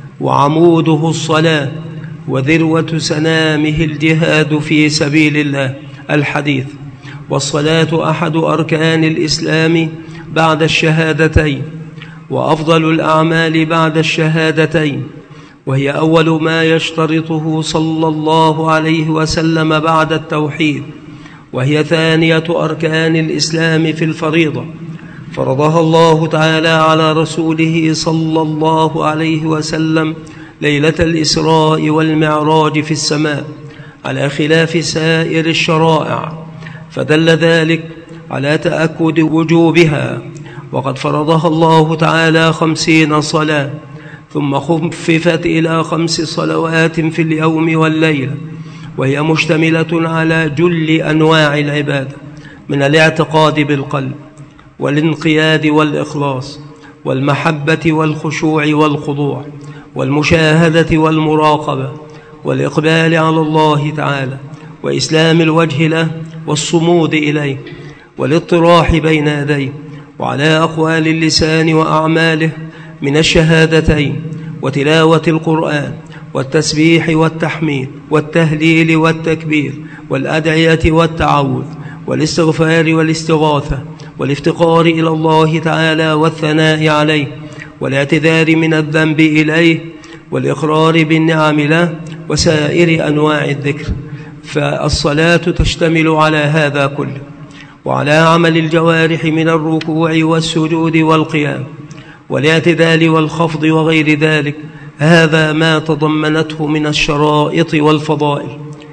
وعموده الصلاة، وذروة سنامه الجهاد في سبيل الله. الحديث. والصلاة أحد أركان الإسلام بعد الشهادتين، وأفضل الأعمال بعد الشهادتين، وهي أول ما يشترطه صلى الله عليه وسلم بعد التوحيد، وهي ثانية أركان الإسلام في الفريضة، فرضها الله تعالى على رسوله صلى الله عليه وسلم ليلة الإسراء والمعراج في السماء، على خلاف سائر الشرائع، فدل ذلك على تأكد وجوبها. وقد فرضها الله تعالى خمسين صلاة، ثم خففت إلى خمس صلوات في اليوم والليلة، وهي مشتملة على جل أنواع العبادة، من الاعتقاد بالقلب، والانقياد والإخلاص، والمحبة والخشوع والخضوع، والمشاهدة والمراقبة، والإقبال على الله تعالى، وإسلام الوجه له، والصمود إليه، والاطراح بين يديه، وعلى أقوال اللسان وأعماله من الشهادتين، وتلاوة القرآن، والتسبيح والتحميد، والتهليل والتكبير، والأدعية والتعوذ، والاستغفار والاستغاثة، والافتقار إلى الله تعالى والثناء عليه، والاعتذار من الذنب إليه، والإقرار بالنعم له، وسائر أنواع الذكر. فالصلاة تشتمل على هذا كله، وعلى عمل الجوارح من الركوع والسجود والقيام، والاعتدال والخفض وغير ذلك. هذا ما تضمنته من الشرائط والفضائل،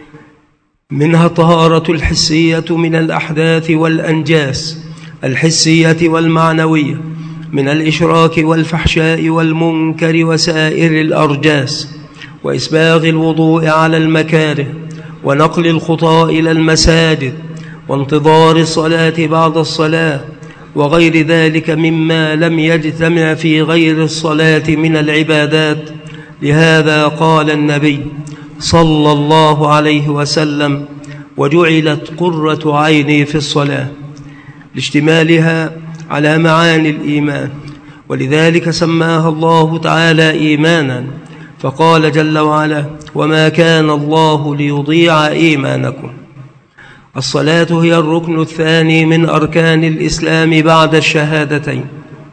منها الطهارة الحسية من الأحداث والأنجاس الحسية والمعنوية، من الإشراك والفحشاء والمنكر وسائر الأرجاس، وإسباغ الوضوء على المكاره، ونقل الخطى إلى المساجد، وانتظار الصلاة بعد الصلاة، وغير ذلك مما لم يجتمع في غير الصلاة من العبادات. لهذا قال النبي صلى الله عليه وسلم: وجعلت قرة عيني في الصلاة، لاشتمالها على معاني الإيمان، ولذلك سماها الله تعالى إيمانا، فقال جل وعلا: وما كان الله ليضيع إيمانكم. الصلاة هي الركن الثاني من أركان الإسلام بعد الشهادتين،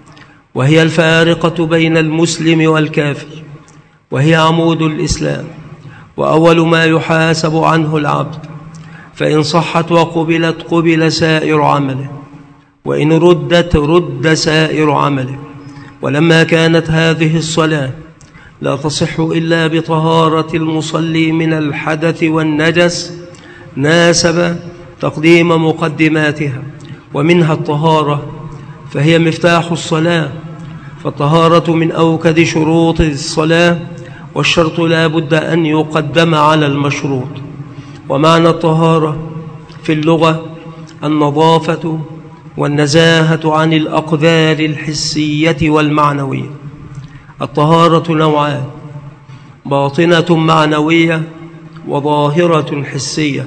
وهي الفارقة بين المسلم والكافر، وهي عمود الإسلام وأول ما يحاسب عنه العبد، فإن صحت وقبلت قبل سائر عمله، وإن ردت رد سائر عمله. ولما كانت هذه الصلاة لا تصح إلا بطهارة المصلي من الحدث والنجس، ناسب تقديم مقدماتها، ومنها الطهارة، فهي مفتاح الصلاة، فالطهارة من أوكد شروط الصلاة، والشرط لا بد أن يقدم على المشروط. ومعنى الطهارة في اللغة النظافة والنزاهة عن الأقذار الحسية والمعنوية. الطهارة نوعان: باطنة معنوية وظاهرة حسية.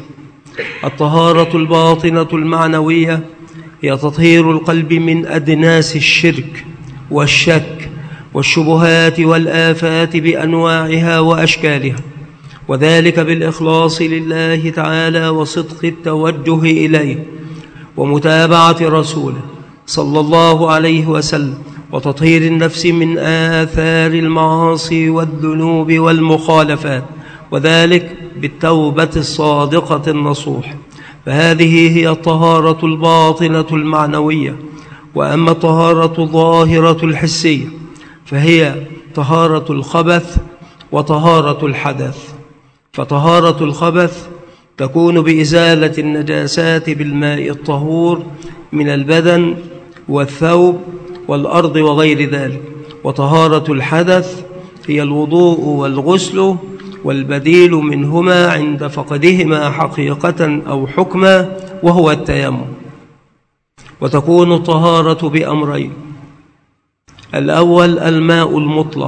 الطهارة الباطنة المعنوية هي تطهير القلب من أدناس الشرك والشك والشبهات والآفات بأنواعها وأشكالها، وذلك بالإخلاص لله تعالى وصدق التوجه إليه ومتابعة رسوله صلى الله عليه وسلم، وتطهير النفس من آثار المعاصي والذنوب والمخالفات، وذلك بالتوبة الصادقة النصوح. فهذه هي الطهارة الباطنة المعنوية. وأما الطهارة الظاهرة الحسية فهي طهارة الخبث وطهارة الحدث. فطهارة الخبث تكون بإزالة النجاسات بالماء الطهور من البدن والثوب والأرض وغير ذلك. وطهارة الحدث هي الوضوء والغسل والبديل منهما عند فقدهما حقيقة أو حكما، وهو التيمم. وتكون الطهارة بأمرين: الأول الماء المطلق،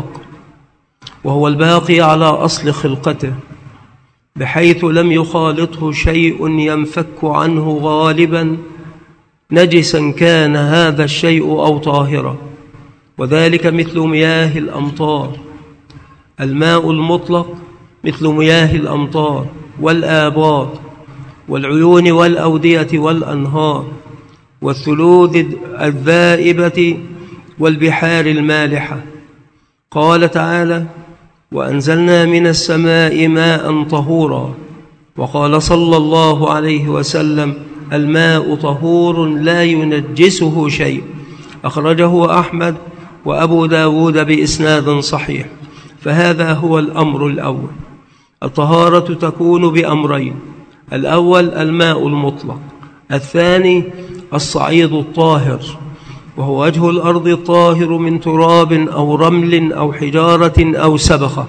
وهو الباقي على أصل خلقته، بحيث لم يخالطه شيء ينفك عنه غالبا، نجسا كان هذا الشيء أو طاهرا، وذلك مثل مياه الأمطار. الماء المطلق مثل مياه الأمطار والآبار والعيون والأودية والأنهار والثلوج الذائبة والبحار المالحة. قال تعالى: وأنزلنا من السماء ماء طهورا. وقال صلى الله عليه وسلم: الماء طهور لا ينجسه شيء. أخرجه أحمد وأبو داود بإسناد صحيح. فهذا هو الأمر الأول. الطهارة تكون بأمرين: الأول الماء المطلق، الثاني الصعيد الطاهر، وهو وجه الأرض الطاهر من تراب أو رمل أو حجارة أو سبخة،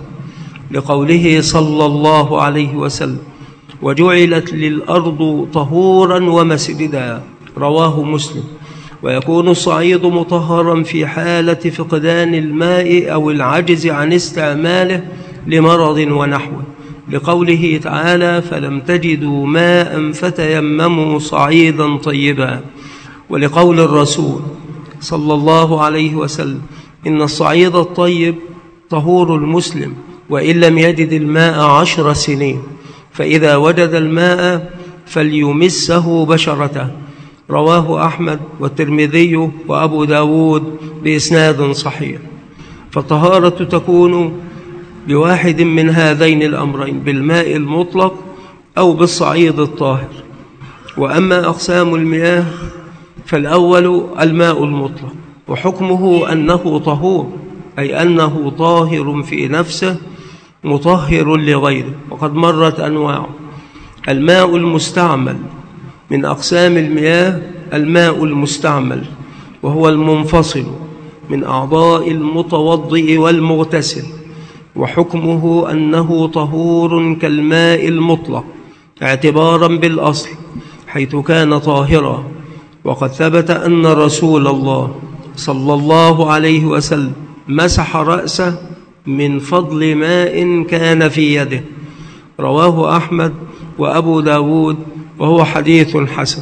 لقوله صلى الله عليه وسلم: وجعلت للأرض طهورا ومسجدا. رواه مسلم. ويكون الصعيد مطهرا في حالة فقدان الماء أو العجز عن استعماله لمرض ونحوه، لقوله تعالى: فلم تجدوا ماء فتيمموا صعيدا طيبا، ولقول الرسول صلى الله عليه وسلم: إن الصعيد الطيب طهور المسلم وإن لم يجد الماء عشر سنين، فإذا وجد الماء فليمسه بشرته. رواه أحمد والترمذي وأبو داود بإسناد صحيح. فالطهارة تكون بواحد من هذين الأمرين: بالماء المطلق أو بالصعيد الطاهر. وأما أقسام المياه فالأول الماء المطلق، وحكمه أنه طهور، أي أنه طاهر في نفسه مطهر لغيره، وقد مرت أنواعه. الماء المستعمل: من أقسام المياه الماء المستعمل، وهو المنفصل من أعضاء المتوضئ والمغتسل، وحكمه أنه طهور كالماء المطلق اعتبارا بالأصل حيث كان طاهرا. وقد ثبت أن رسول الله صلى الله عليه وسلم مسح رأسه من فضل ماء كان في يده. رواه أحمد وأبو داود وهو حديث حسن.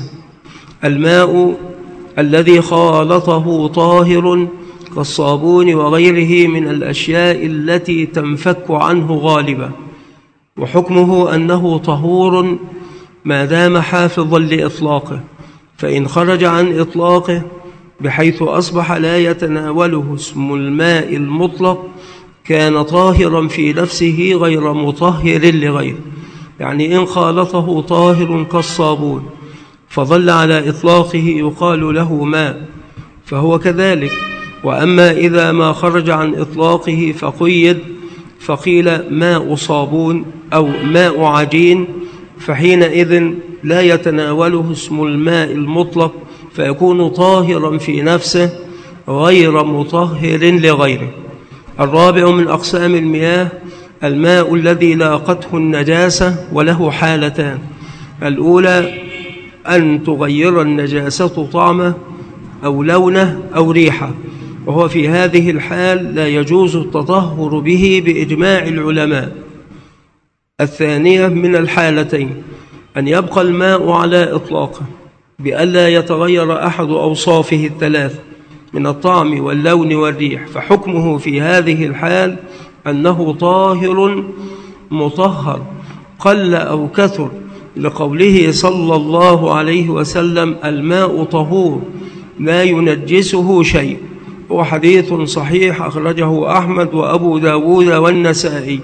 الماء الذي خالطه طاهر كالصابون وغيره من الأشياء التي تنفك عنه غالبا، وحكمه أنه طهور ما دام حافظا لإطلاقه، فإن خرج عن إطلاقه بحيث أصبح لا يتناوله اسم الماء المطلق كان طاهرا في نفسه غير مطهر لغيره. يعني إن خالطه طاهر كالصابون فظل على إطلاقه يقال له ماء فهو كذلك. وأما إذا ما خرج عن إطلاقه فقيد فقيل ماء صابون أو ماء عجين، فحينئذ لا يتناوله اسم الماء المطلق فيكون طاهرا في نفسه غير مطهر لغيره. الرابع من أقسام المياه الماء الذي لاقته النجاسة، وله حالتان: الأولى أن تغير النجاسة طعمه أو لونه أو ريحه، وهو في هذه الحال لا يجوز التطهر به بإجماع العلماء. الثانية من الحالتين أن يبقى الماء على إطلاقه بألا يتغير أحد أوصافه الثلاث من الطعم واللون والريح، فحكمه في هذه الحال أنه طاهر مطهر قل أو كثر، لقوله صلى الله عليه وسلم: الماء طهور لا ينجسه شيء. هو حديث صحيح أخرجه أحمد وأبو داود والنسائي.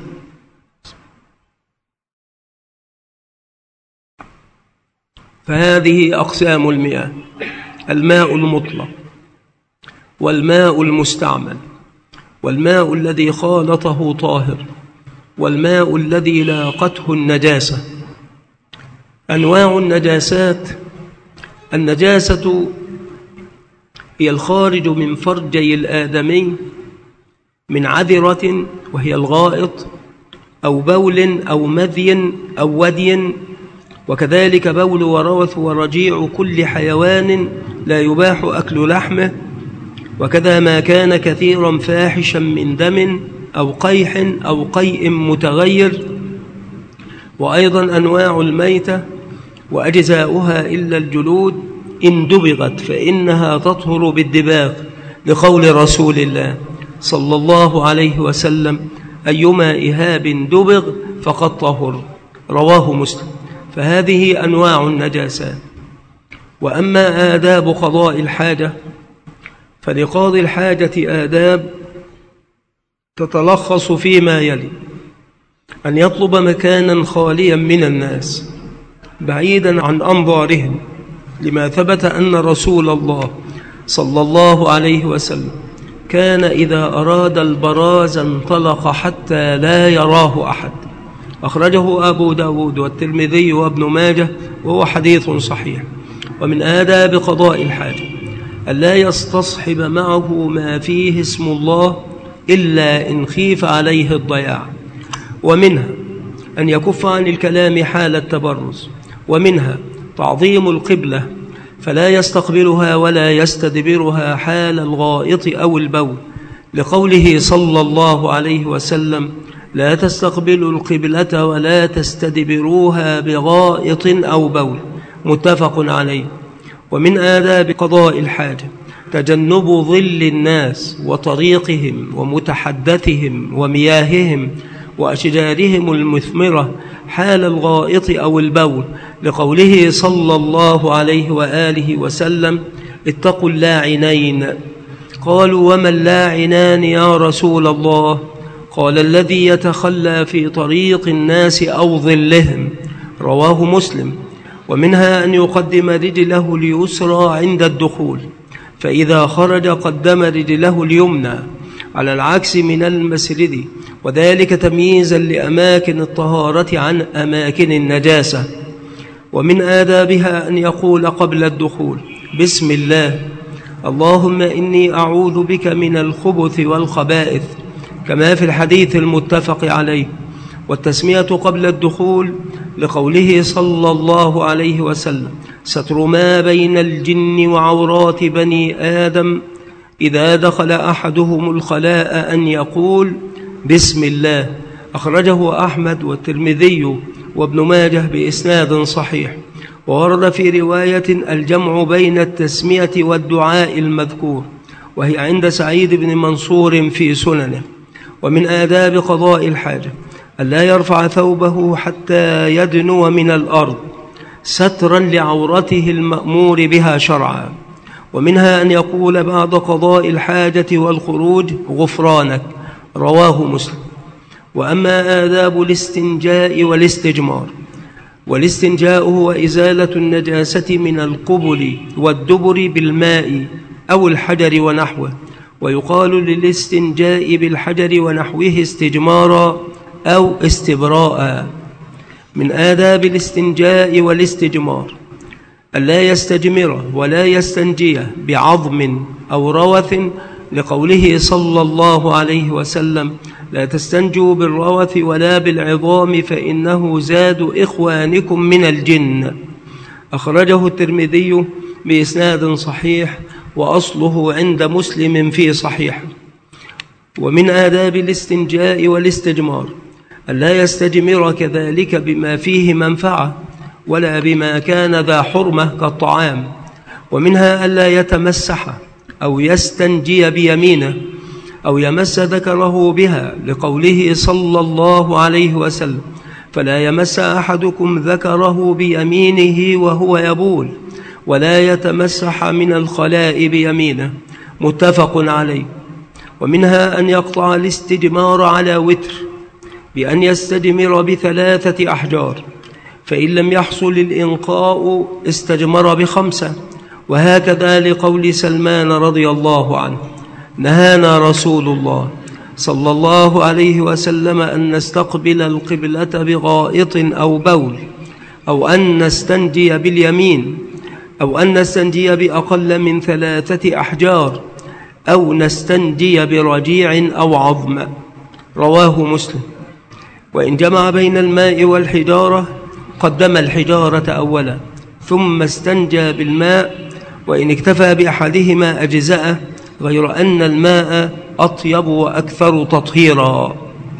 فهذه أقسام المياه: الماء المطلق، والماء المستعمل، والماء الذي خالطه طاهر، والماء الذي لاقته النجاسة. أنواع النجاسات: النجاسة هي الخارج من فرجي الآدمي من عذرة وهي الغائط، أو بول أو مذي أو ودي، وكذلك بول وروث ورجيع كل حيوان لا يباح أكل لحمه، وكذا ما كان كثيرا فاحشا من دم أو قيح أو قيء متغير. وأيضا أنواع الميتة وأجزاؤها إلا الجلود إن دبغت فإنها تطهر بالدباغ، لقول رسول الله صلى الله عليه وسلم: أيما إهاب دبغ فقد طهر، رواه مسلم. فهذه أنواع النجاسات. وأما آداب قضاء الحاجة فلقاضي الحاجة آداب تتلخص فيما يلي: أن يطلب مكانا خاليا من الناس بعيدا عن أنظارهم، لما ثبت أن رسول الله صلى الله عليه وسلم كان إذا أراد البراز انطلق حتى لا يراه أحد، أخرجه أبو داود والترمذي وابن ماجه وهو حديث صحيح. ومن آداب قضاء الحاجة ألا يستصحب معه ما فيه اسم الله إلا إن خيف عليه الضياع. ومنها أن يكف عن الكلام حال التبرز. ومنها تعظيم القبلة فلا يستقبلها ولا يستدبرها حال الغائط أو البول، لقوله صلى الله عليه وسلم: لا تستقبلوا القبلة ولا تستدبروها بغائط أو بول، متفق عليه. ومن آداب قضاء الحاجة تجنب ظل الناس وطريقهم ومتحدثهم ومياههم وأشجارهم المثمرة حال الغائط أو البول، لقوله صلى الله عليه وآله وسلم: اتقوا اللاعنين. قالوا: وما اللاعنان يا رسول الله؟ قال: الذي يتخلى في طريق الناس أو ظلهم، رواه مسلم. ومنها أن يقدم رجله اليسرى عند الدخول، فإذا خرج قدم رجله اليمنى، على العكس من المسرد، وذلك تمييزا لأماكن الطهارة عن أماكن النجاسة. ومن آدابها أن يقول قبل الدخول: بسم الله، اللهم إني أعوذ بك من الخبث والخبائث، كما في الحديث المتفق عليه. والتسمية قبل الدخول لقوله صلى الله عليه وسلم: ستر ما بين الجن وعورات بني آدم، إذا دخل أحدهم الخلاء أن يقول بسم الله، أخرجه أحمد والترمذي وابن ماجه بإسناد صحيح. وورد في رواية الجمع بين التسمية والدعاء المذكور، وهي عند سعيد بن منصور في سننه. ومن آداب قضاء الحاجة ألا يرفع ثوبه حتى يدنو من الأرض، سترا لعورته المأمور بها شرعا. ومنها أن يقول بعد قضاء الحاجة والخروج غفرانك، رواه مسلم. وأما آداب الاستنجاء والاستجمار، والاستنجاء هو إزالة النجاسة من القبل والدبر بالماء أو الحجر ونحوه، ويقال للاستنجاء بالحجر ونحوه استجمارا أو استبراء. من آداب الاستنجاء والاستجمار ألا يستجمر ولا يستنجي بعظم أو روث، لقوله صلى الله عليه وسلم: لا تستنجوا بالروث ولا بالعظام فإنه زاد إخوانكم من الجن. أخرجه الترمذي بإسناد صحيح، وأصله عند مسلم في صحيح. ومن آداب الاستنجاء والاستجمار ألا يستجمر كذلك بما فيه منفعة ولا بما كان ذا حرمة كالطعام. ومنها ألا يتمسح أو يستنجي بيمينه أو يمس ذكره بها، لقوله صلى الله عليه وسلم: فلا يمس أحدكم ذكره بيمينه وهو يبول، ولا يتمسح من الخلاء بيمينه، متفق عليه. ومنها أن يقطع الاستجمار على وتر بأن يستجمر بثلاثة أحجار، فإن لم يحصل الإنقاء استجمر بخمسة، وهكذا لقول سلمان رضي الله عنه: نهانا رسول الله صلى الله عليه وسلم أن نستقبل القبلة بغائط أو بول، أو أن نستنجي باليمين، أو أن نستنجي بأقل من ثلاثة أحجار، أو نستنجي برجيع أو عظم، رواه مسلم. وإن جمع بين الماء والحجارة قدم الحجارة أولا ثم استنجى بالماء، وإن اكتفى بأحدهما أجزأه، غير أن الماء أطيب وأكثر تطهيرا.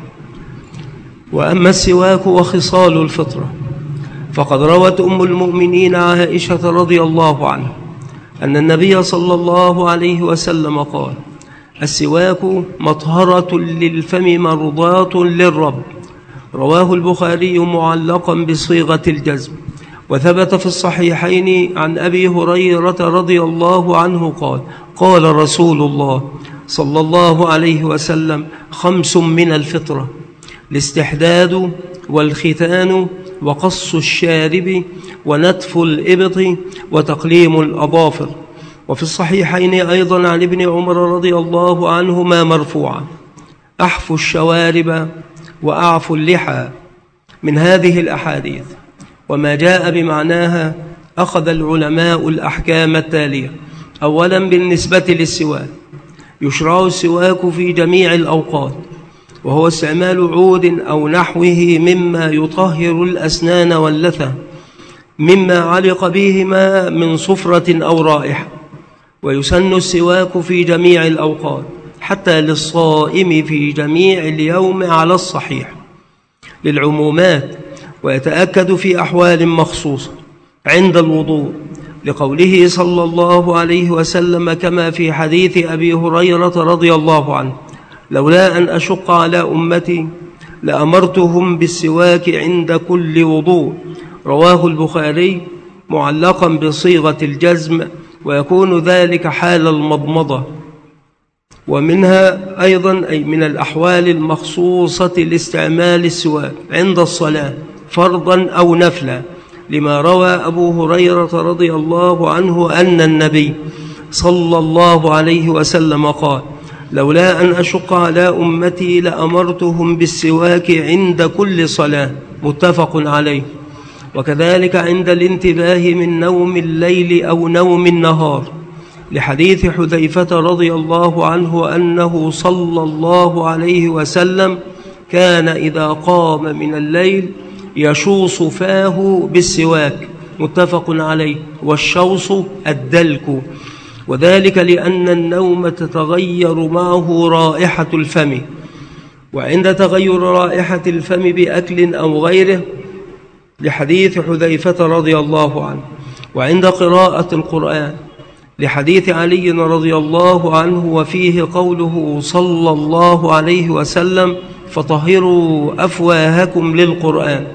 وأما السواك وخصال الفطرة، فقد روت أم المؤمنين عائشة رضي الله عنها أن النبي صلى الله عليه وسلم قال: السواك مطهرة للفم مرضاة للرب، رواه البخاري معلقا بصيغة الجزم. وثبت في الصحيحين عن أبي هريرة رضي الله عنه قال: قال رسول الله صلى الله عليه وسلم: خمس من الفطرة: الاستحداد والختان وقص الشارب ونتف الإبط وتقليم الأظافر. وفي الصحيحين أيضا عن ابن عمر رضي الله عنهما مرفوعا: أحفوا الشوارب وأعفوا اللحى. من هذه الأحاديث وما جاء بمعناها أخذ العلماء الأحكام التالية. أولا، بالنسبة للسواك، يشرع السواك في جميع الأوقات، وهو استعمال عود أو نحوه مما يطهر الأسنان واللثة مما علق بهما من صفرة أو رائحة. ويسن السواك في جميع الأوقات حتى للصائم في جميع اليوم على الصحيح للعمومات، ويتأكد في أحوال مخصوصة عند الوضوء، لقوله صلى الله عليه وسلم كما في حديث أبي هريرة رضي الله عنه: لولا أن أشق على أمتي لأمرتهم بالسواك عند كل وضوء، رواه البخاري معلقا بصيغة الجزم، ويكون ذلك حال المضمضة. ومنها أيضا أي من الأحوال المخصوصة لاستعمال السواك عند الصلاة فرضا أو نفلا، لما روى أبو هريرة رضي الله عنه أن النبي صلى الله عليه وسلم قال: لولا أن أشق على أمتي لأمرتهم بالسواك عند كل صلاة، متفق عليه. وكذلك عند الانتباه من نوم الليل أو نوم النهار، لحديث حذيفة رضي الله عنه أنه صلى الله عليه وسلم كان إذا قام من الليل يشوص فاه بالسواك، متفق عليه. والشوص الدلك، وذلك لأن النوم تتغير معه رائحة الفم، وعند تغير رائحة الفم بأكل أو غيره، لحديث حذيفة رضي الله عنه. وعند قراءة القرآن، لحديث علي رضي الله عنه وفيه قوله صلى الله عليه وسلم: فطهروا أفواهكم للقرآن.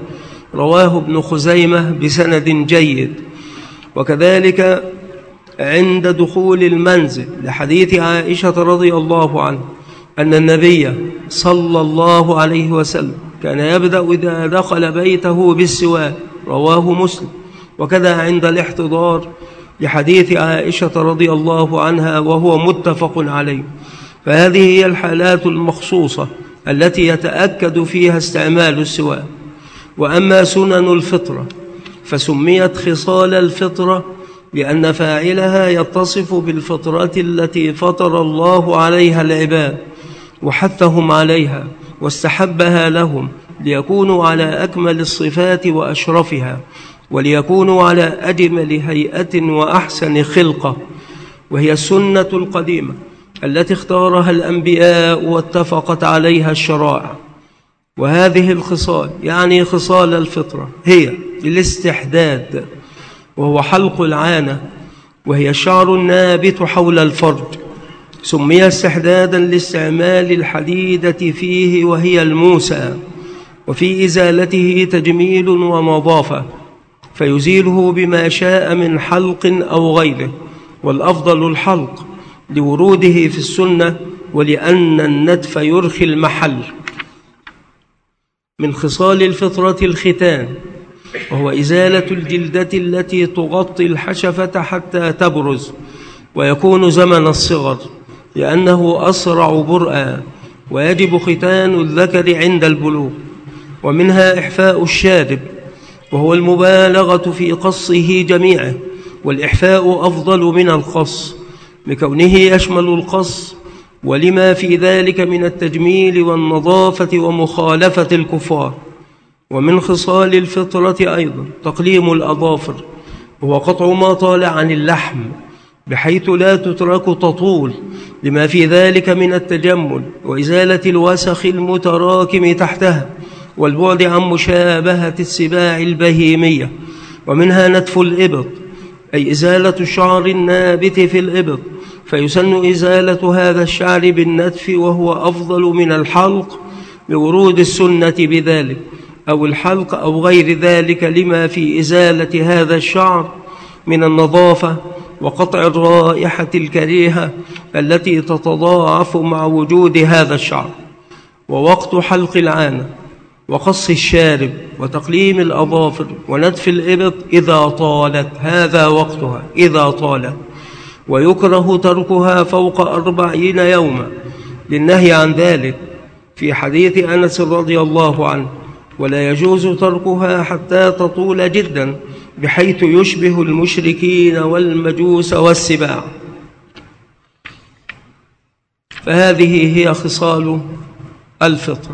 رواه ابن خزيمة بسند جيد. وكذلك عند دخول المنزل لحديث عائشة رضي الله عنها أن النبي صلى الله عليه وسلم كان يبدأ إذا دخل بيته بالسواك، رواه مسلم. وكذا عند الاحتضار لحديث عائشة رضي الله عنها وهو متفق عليه. فهذه هي الحالات المخصوصة التي يتأكد فيها استعمال السواك. وأما سنن الفطرة فسميت خصال الفطرة لأن فاعلها يتصف بالفطرة التي فطر الله عليها العباد وحثهم عليها واستحبها لهم ليكونوا على أكمل الصفات وأشرفها، وليكونوا على أجمل هيئة وأحسن خلقة، وهي السنة القديمة التي اختارها الأنبياء واتفقت عليها الشرائع. وهذه الخصال يعني خصال الفطرة هي الاستحداد، وهو حلق العانة، وهي الشعر النابت حول الفرج. سمي استحدادا لاستعمال الحديدة فيه وهي الموسى، وفي إزالته تجميل ونظافة، فيزيله بما شاء من حلق أو غيره، والأفضل الحلق لوروده في السنة ولأن النتف يرخي المحل. من خصال الفطرة الختان، وهو إزالة الجلدة التي تغطي الحشفة حتى تبرز، ويكون زمن الصغر لأنه أسرع برءا، ويجب ختان الذكر عند البلوغ. ومنها إحفاء الشارب، وهو المبالغة في قصه جميعه، والإحفاء أفضل من القص لكونه يشمل القص ولما في ذلك من التجميل والنظافة ومخالفة الكفار. ومن خصال الفطرة أيضا تقليم الأظافر، وهو قطع ما طال عن اللحم بحيث لا تترك تطول لما في ذلك من التجمل وإزالة الوسخ المتراكم تحتها، والبعد عن مشابهة السباع البهيمية. ومنها نتف الإبط، أي إزالة الشعر النابت في الإبط، فيسن إزالة هذا الشعر بالنتف، وهو أفضل من الحلق لورود السنة بذلك، أو الحلق أو غير ذلك لما في إزالة هذا الشعر من النظافة وقطع الرائحة الكريهة التي تتضاعف مع وجود هذا الشعر. ووقت حلق العانة وقص الشارب وتقليم الأظافر ونتف الإبط إذا طالت، هذا وقتها إذا طالت. ويكره تركها فوق أربعين يوما للنهي عن ذلك في حديث أنس رضي الله عنه، ولا يجوز تركها حتى تطول جدا بحيث يشبه المشركين والمجوس والسباع. فهذه هي خصال الفطر.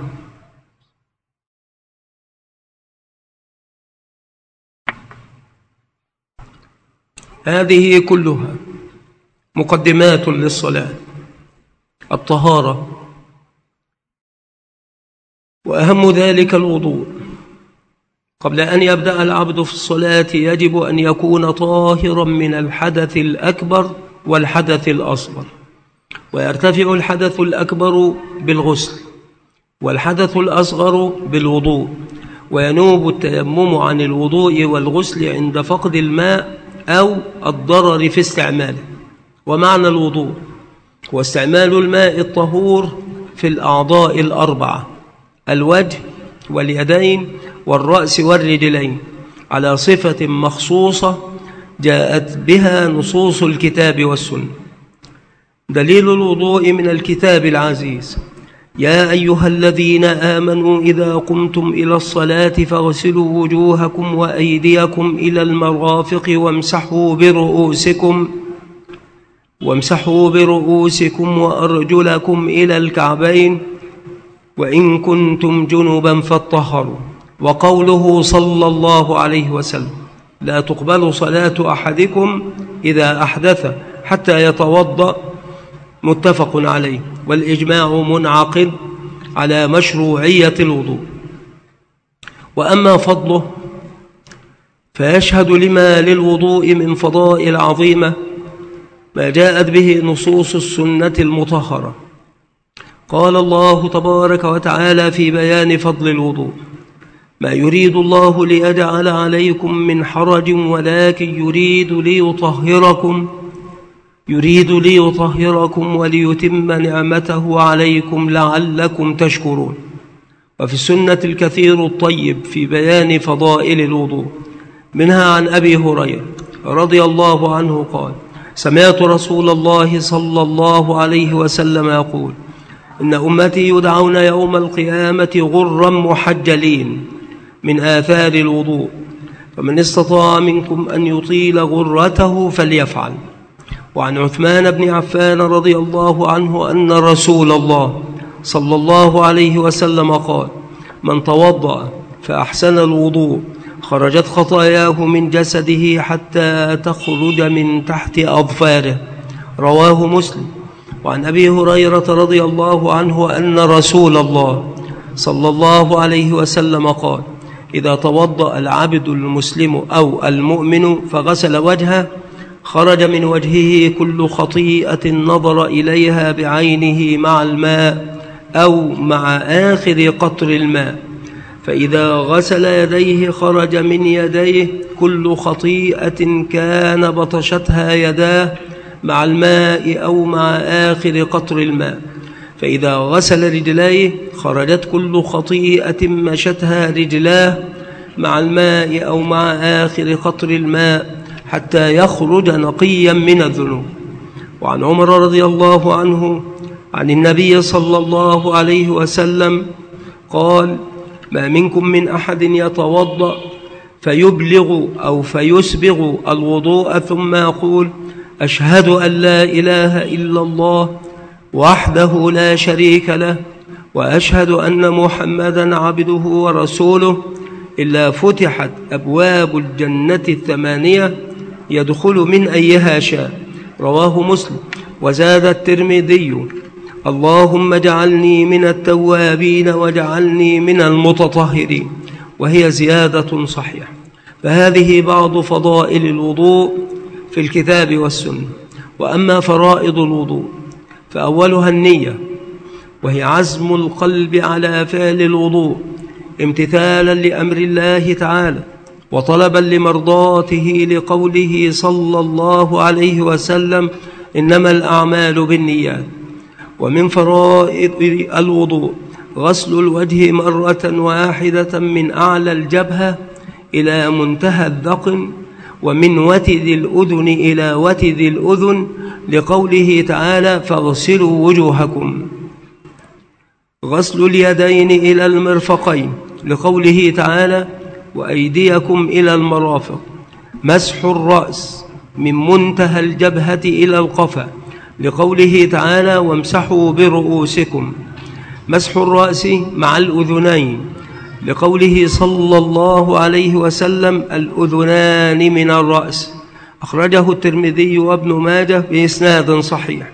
هذه كلها مقدمات للصلاة. الطهارة، وأهم ذلك الوضوء. قبل أن يبدأ العبد في الصلاة يجب أن يكون طاهرا من الحدث الأكبر والحدث الأصغر، ويرتفع الحدث الأكبر بالغسل والحدث الأصغر بالوضوء، وينوب التيمم عن الوضوء والغسل عند فقد الماء أو الضرر في استعماله. ومعنى الوضوء هو استعمال الماء الطهور في الأعضاء الأربعة: الوجه واليدين والرأس والرجلين، على صفة مخصوصة جاءت بها نصوص الكتاب والسنة. دليل الوضوء من الكتاب العزيز: يا أيها الذين آمنوا إذا قمتم إلى الصلاة فاغسلوا وجوهكم وأيديكم إلى المرافق وامسحوا برؤوسكم وامسحوا برؤوسكم وأرجلكم إلى الكعبين وإن كنتم جنبا فاطهروا. وقوله صلى الله عليه وسلم: لا تقبل صلاة أحدكم إذا أحدث حتى يتوضأ، متفق عليه. والإجماع منعقد على مشروعية الوضوء. وأما فضله فيشهد لما للوضوء من فضائل عظيمة ما جاءت به نصوص السنة المطهرة. قال الله تبارك وتعالى في بيان فضل الوضوء: ما يريد الله ليجعل عليكم من حرج ولكن يريد ليطهركم يريد ليطهركم وليتم نعمته عليكم لعلكم تشكرون. وفي السنة الكثير الطيب في بيان فضائل الوضوء، منها عن أبي هريرة رضي الله عنه قال: سمعت رسول الله صلى الله عليه وسلم يقول: إن أمتي يدعون يوم القيامة غرا محجلين من آثار الوضوء، فمن استطاع منكم أن يطيل غرته فليفعل. وعن عثمان بن عفان رضي الله عنه أن رسول الله صلى الله عليه وسلم قال: من توضأ فأحسن الوضوء خرجت خطاياه من جسده حتى تخرج من تحت أظفاره. رواه مسلم. وعن أبي هريرة رضي الله عنه أن رسول الله صلى الله عليه وسلم قال: إذا توضأ العبد المسلم أو المؤمن فغسل وجهه خرج من وجهه كل خطيئة نظر إليها بعينه مع الماء أو مع آخر قطر الماء، فإذا غسل يديه خرج من يديه كل خطيئة كان بطشتها يداه مع الماء أو مع آخر قطر الماء، فإذا غسل رجليه خرجت كل خطيئة مشتها رجلاه مع الماء أو مع آخر قطر الماء حتى يخرج نقيا من الذنوب. وعن عمر رضي الله عنه عن النبي صلى الله عليه وسلم قال: ما منكم من أحد يتوضأ فيبلغ أو فيسبغ الوضوء ثم يقول: أشهد أن لا إله إلا الله وحده لا شريك له وأشهد أن محمدا عبده ورسوله، إلا فتحت أبواب الجنة الثمانية يدخل من أيها شاء. رواه مسلم. وزاد الترمذي: اللهم اجعلني من التوابين واجعلني من المتطهرين، وهي زيادة صحيحة. فهذه بعض فضائل الوضوء في الكتاب والسنة. وأما فرائض الوضوء فأولها النية، وهي عزم القلب على فعل الوضوء امتثالا لأمر الله تعالى وطلبا لمرضاته، لقوله صلى الله عليه وسلم: إنما الأعمال بالنيات. ومن فرائض الوضوء غسل الوجه مرة واحدة من أعلى الجبهة إلى منتهى الذقن، ومن وتد الأذن إلى وتد الأذن، لقوله تعالى: فاغسلوا وجوهكم. غسل اليدين إلى المرفقين، لقوله تعالى: وأيديكم إلى المرافق. مسح الرأس من منتهى الجبهة إلى القفا، لقوله تعالى: وامسحوا برؤوسكم. مسح الرأس مع الأذنين، لقوله صلى الله عليه وسلم: الأذنان من الرأس. أخرجه الترمذي وابن ماجه بإسناد صحيح.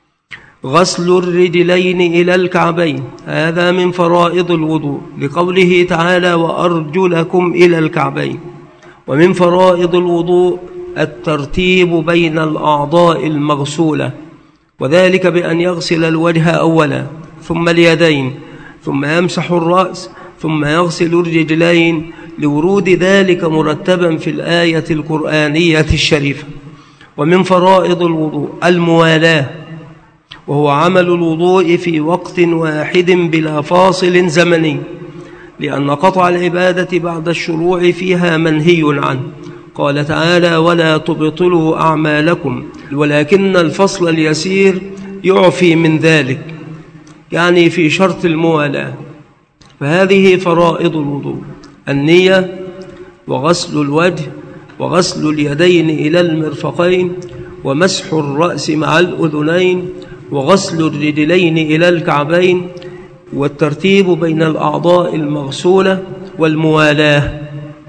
غسل الرجلين إلى الكعبين، هذا من فرائض الوضوء، لقوله تعالى: وأرجلكم إلى الكعبين. ومن فرائض الوضوء الترتيب بين الأعضاء المغسولة، وذلك بأن يغسل الوجه أولا ثم اليدين ثم يمسح الرأس ثم يغسل الرجلين، لورود ذلك مرتبا في الآية القرآنية الشريفة. ومن فرائض الوضوء الموالاة، وهو عمل الوضوء في وقت واحد بلا فاصل زمني، لأن قطع العبادة بعد الشروع فيها منهي عنه. قال تعالى: ولا تبطلوا أعمالكم، ولكن الفصل اليسير يعفي من ذلك، يعني في شرط الموالاة. فهذه فرائض الوضوء: النية، وغسل الوجه، وغسل اليدين إلى المرفقين، ومسح الرأس مع الأذنين، وغسل الرجلين إلى الكعبين، والترتيب بين الأعضاء المغسولة، والموالاة.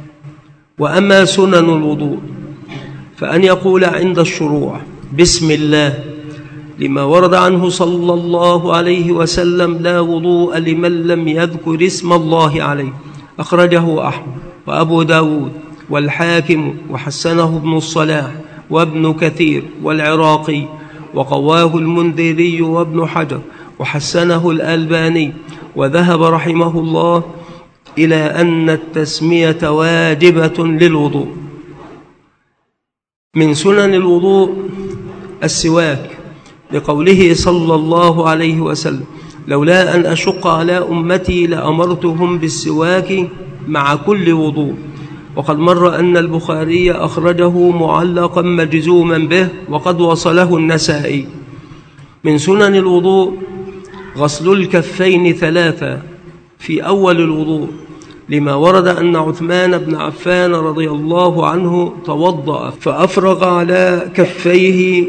وأما سنن الوضوء فأن يقول عند الشروع: بسم الله، لما ورد عنه صلى الله عليه وسلم: لا وضوء لمن لم يذكر اسم الله عليه. أخرجه أحمد وأبو داود والحاكم، وحسنه ابن الصلاح وابن كثير والعراقي، وقواه المنذري وابن حجر، وحسنه الألباني، وذهب رحمه الله إلى أن التسمية واجبة للوضوء. من سنن الوضوء السواك، لقوله صلى الله عليه وسلم: لولا أن أشق على أمتي لأمرتهم بالسواك مع كل وضوء. وقد مر أن البخاري أخرجه معلقا مجزوما به، وقد وصله النسائي. من سنن الوضوء غسل الكفين ثلاثة في أول الوضوء، لما ورد أن عثمان بن عفان رضي الله عنه توضأ فأفرغ على كفيه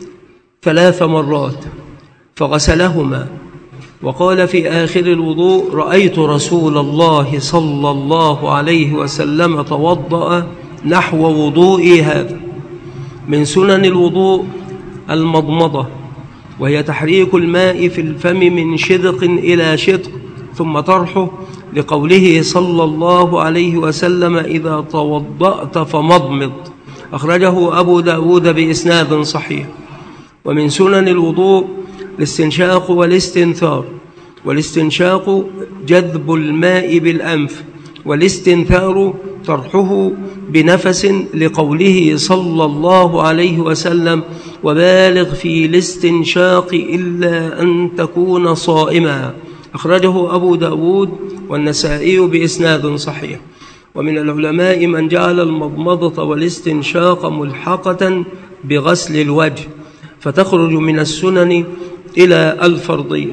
ثلاث مرات فغسلهما، وقال في آخر الوضوء: رأيت رسول الله صلى الله عليه وسلم توضأ نحو وضوئي هذا. من سنن الوضوء المضمضة، وهي تحريك الماء في الفم من شدق إلى شدق ثم طرحه، لقوله صلى الله عليه وسلم: إذا توضأت فمضمض. أخرجه أبو داود بإسناد صحيح. ومن سنن الوضوء الاستنشاق والاستنثار. والاستنشاق جذب الماء بالأنف، والاستنثار طرحه بنفس، لقوله صلى الله عليه وسلم: وبالغ في الاستنشاق إلا أن تكون صائما. أخرجه أبو داود والنسائي بإسناد صحيح. ومن العلماء من جعل المضمضة والاستنشاق ملحقة بغسل الوجه، فتخرج من السنن إلى الفرضية.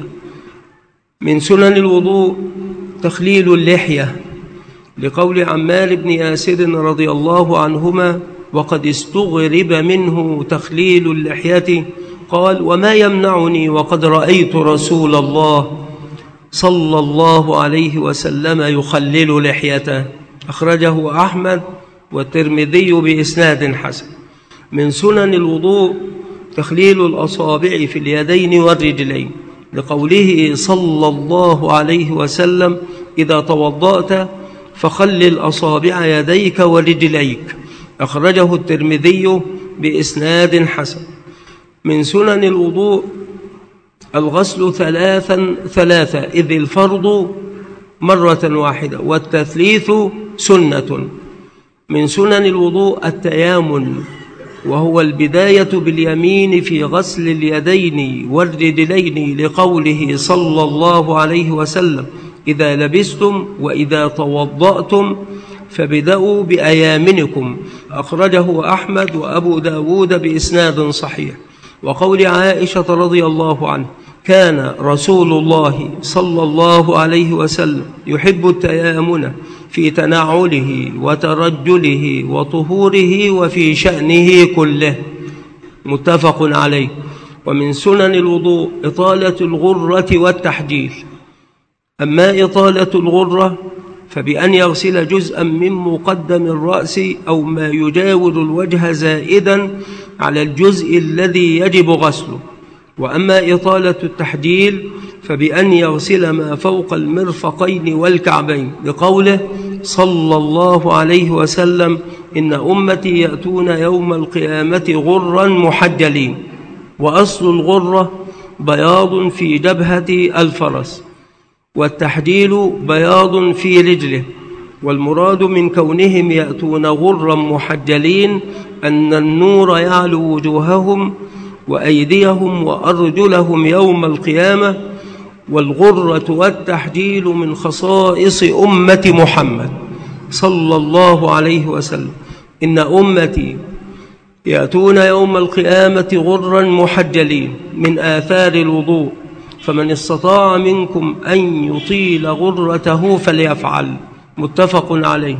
من سنن الوضوء تخليل اللحية، لقول عمار بن ياسر رضي الله عنهما: وقد استغرب منه تخليل اللحية، قال: وما يمنعني وقد رأيت رسول الله صلى الله عليه وسلم يخلل لحيته. أخرجه أحمد والترمذي بإسناد حسن. من سنن الوضوء تخليل الأصابع في اليدين والرجلين، لقوله صلى الله عليه وسلم: إذا توضأت فخلل أصابع يديك ورجليك. أخرجه الترمذي بإسناد حسن. من سنن الوضوء الغسل ثلاثا ثلاثة، إذ الفرض مرة واحدة والتثليث سنة. من سنن الوضوء التيامن، وهو البداية باليمين في غسل اليدين والرجلين، لقوله صلى الله عليه وسلم: إذا لبستم وإذا توضأتم فابدأوا بأيامنكم. أخرجه أحمد وأبو داود بإسناد صحيح. وقول عائشة رضي الله عنه: كان رسول الله صلى الله عليه وسلم يحب التيامن في تنعله وترجله وطهوره وفي شأنه كله. متفق عليه. ومن سنن الوضوء إطالة الغرة والتحجيل. أما إطالة الغرة فبأن يغسل جزءا من مقدم الرأس أو ما يجاور الوجه زائدا على الجزء الذي يجب غسله. وأما إطالة التحجيل فبأن يغسل ما فوق المرفقين والكعبين، لقوله صلى الله عليه وسلم: إن أمتي يأتون يوم القيامة غرا محجلين. وأصل الغرة بياض في جبهة الفرس، والتحجيل بياض في رجله. والمراد من كونهم يأتون غرا محجلين أن النور يعلو وجوههم وأيديهم وأرجلهم يوم القيامة. والغرة والتحجيل من خصائص أمة محمد صلى الله عليه وسلم. إن أمتي يأتون يوم القيامة غرا محجلين من آثار الوضوء، فمن استطاع منكم أن يطيل غرته فليفعل. متفق عليه.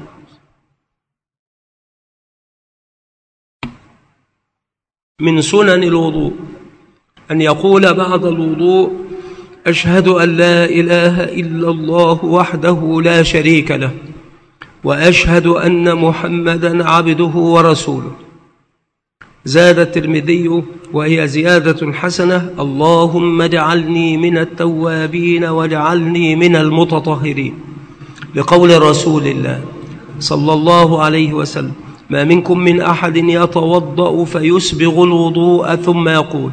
من سنن الوضوء أن يقول بعد الوضوء: أشهد أن لا إله إلا الله وحده لا شريك له، وأشهد أن محمدا عبده ورسوله. زاد الترمذي وهي زيادة حسنة: اللهم اجعلني من التوابين واجعلني من المتطهرين، لقول رسول الله صلى الله عليه وسلم: ما منكم من أحد يتوضأ فيسبغ الوضوء ثم يقول: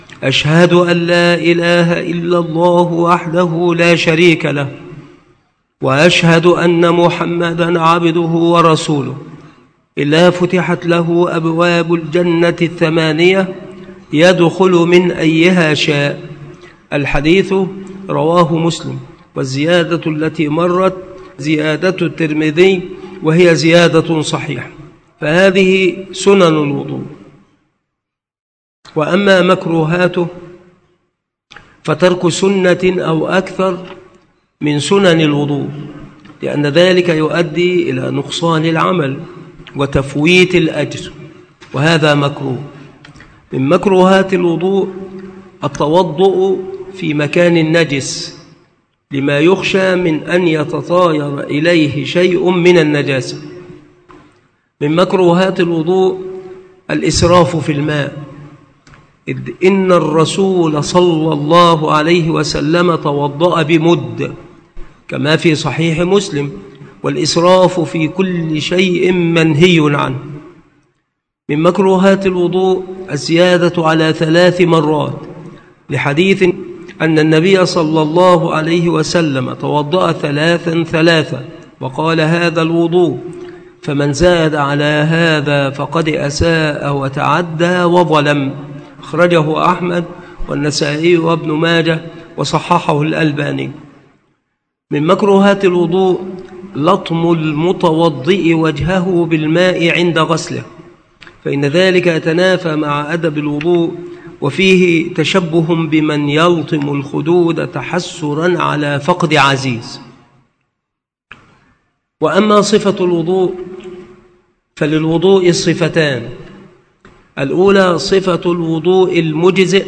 أشهد أن لا إله إلا الله وحده لا شريك له، وأشهد أن محمدًا عبده ورسوله إلا فتحت له أبواب الجنة الثمانية يدخل من أيها شاء. الحديث رواه مسلم، والزيادة التي مرت زيادة الترمذي وهي زيادة صحيحة. فهذه سنن الوضوء. وأما مكروهاته فترك سنة أو أكثر من سنن الوضوء، لأن ذلك يؤدي إلى نقصان العمل وتفويت الأجر، وهذا مكروه. من مكروهات الوضوء التوضؤ في مكان نجس لما يخشى من أن يتطاير إليه شيء من النجاسة. من مكروهات الوضوء الإسراف في الماء، إذ إن الرسول صلى الله عليه وسلم توضأ بمد كما في صحيح مسلم، والإسراف في كل شيء منهي عنه. من مكروهات الوضوء الزيادة على ثلاث مرات، لحديث أن النبي صلى الله عليه وسلم توضأ ثلاثا ثلاثا وقال: هذا الوضوء، فمن زاد على هذا فقد أساء وتعدى وظلم. أخرجه أحمد والنسائي وابن ماجه وصححه الألباني. من مكروهات الوضوء لطم المتوضئ وجهه بالماء عند غسله، فإن ذلك يتنافى مع أدب الوضوء، وفيه تشبه بمن يلطم الخدود تحسرا على فقد عزيز. وأما صفة الوضوء فللوضوء صفتان: الأولى صفة الوضوء المجزئ،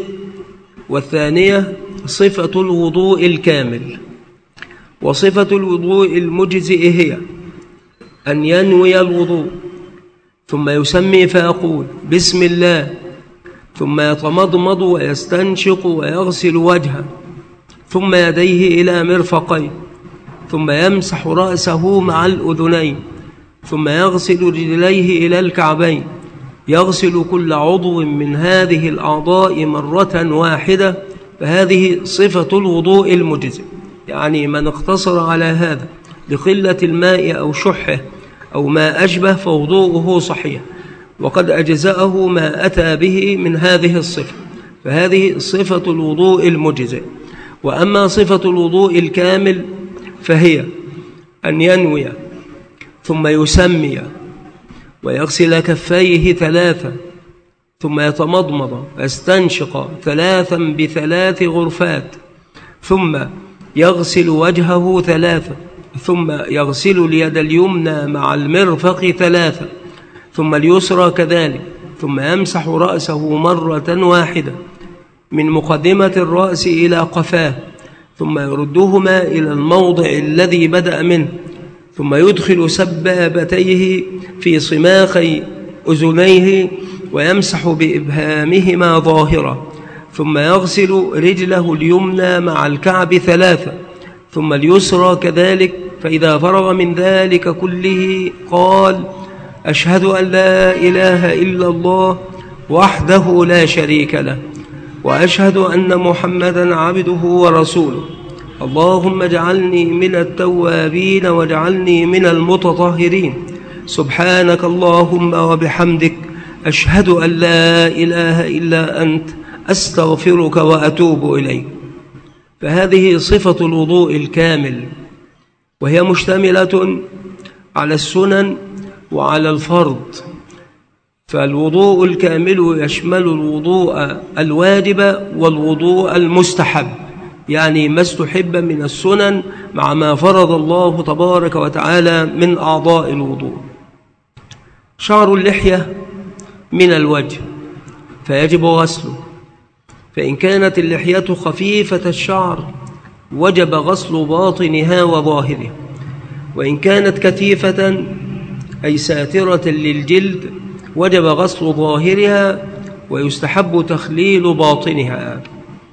والثانية صفة الوضوء الكامل. وصفة الوضوء المجزئ هي أن ينوي الوضوء ثم يسمي فيقول بسم الله، ثم يتمضمض ويستنشق ويغسل وجهه، ثم يديه إلى مرفقيه، ثم يمسح رأسه مع الأذنين، ثم يغسل رجليه إلى الكعبين، يغسل كل عضو من هذه الأعضاء مرة واحدة. فهذه صفة الوضوء المجزئ، يعني من اقتصر على هذا لقلة الماء أو شحه أو ما أشبه فوضوءه صحيح، وقد أجزأه ما أتى به من هذه الصفة. فهذه صفة الوضوء المجزئ. وأما صفة الوضوء الكامل فهي أن ينوي ثم يسمي ويغسل كفيه ثلاثة، ثم يتمضمض ويستنشق ثلاثا بثلاث غرفات، ثم يغسل وجهه ثلاثة، ثم يغسل اليد اليمنى مع المرفق ثلاثة، ثم اليسرى كذلك، ثم يمسح رأسه مرة واحدة من مقدمة الرأس إلى قفاه، ثم يردهما إلى الموضع الذي بدأ منه، ثم يدخل سبابتيه في صماخي أذنيه ويمسح بإبهامهما ظاهرة، ثم يغسل رجله اليمنى مع الكعب ثلاثة، ثم اليسرى كذلك. فإذا فرغ من ذلك كله قال: أشهد أن لا إله إلا الله وحده لا شريك له، وأشهد أن محمدا عبده ورسوله، اللهم اجعلني من التوابين واجعلني من المتطهرين، سبحانك اللهم وبحمدك، أشهد أن لا إله إلا أنت، أستغفرك وأتوب إليك. فهذه صفة الوضوء الكامل، وهي مشتملة على السنن وعلى الفرض. فالوضوء الكامل يشمل الوضوء الواجب والوضوء المستحب، يعني ما استحب من السنن مع ما فرض الله تبارك وتعالى من أعضاء الوضوء. شعر اللحية من الوجه فيجب غسله، فإن كانت اللحية خفيفة الشعر وجب غسل باطنها وظاهرها، وإن كانت كثيفة أي ساترة للجلد وجب غسل ظاهرها، ويستحب تخليل باطنها.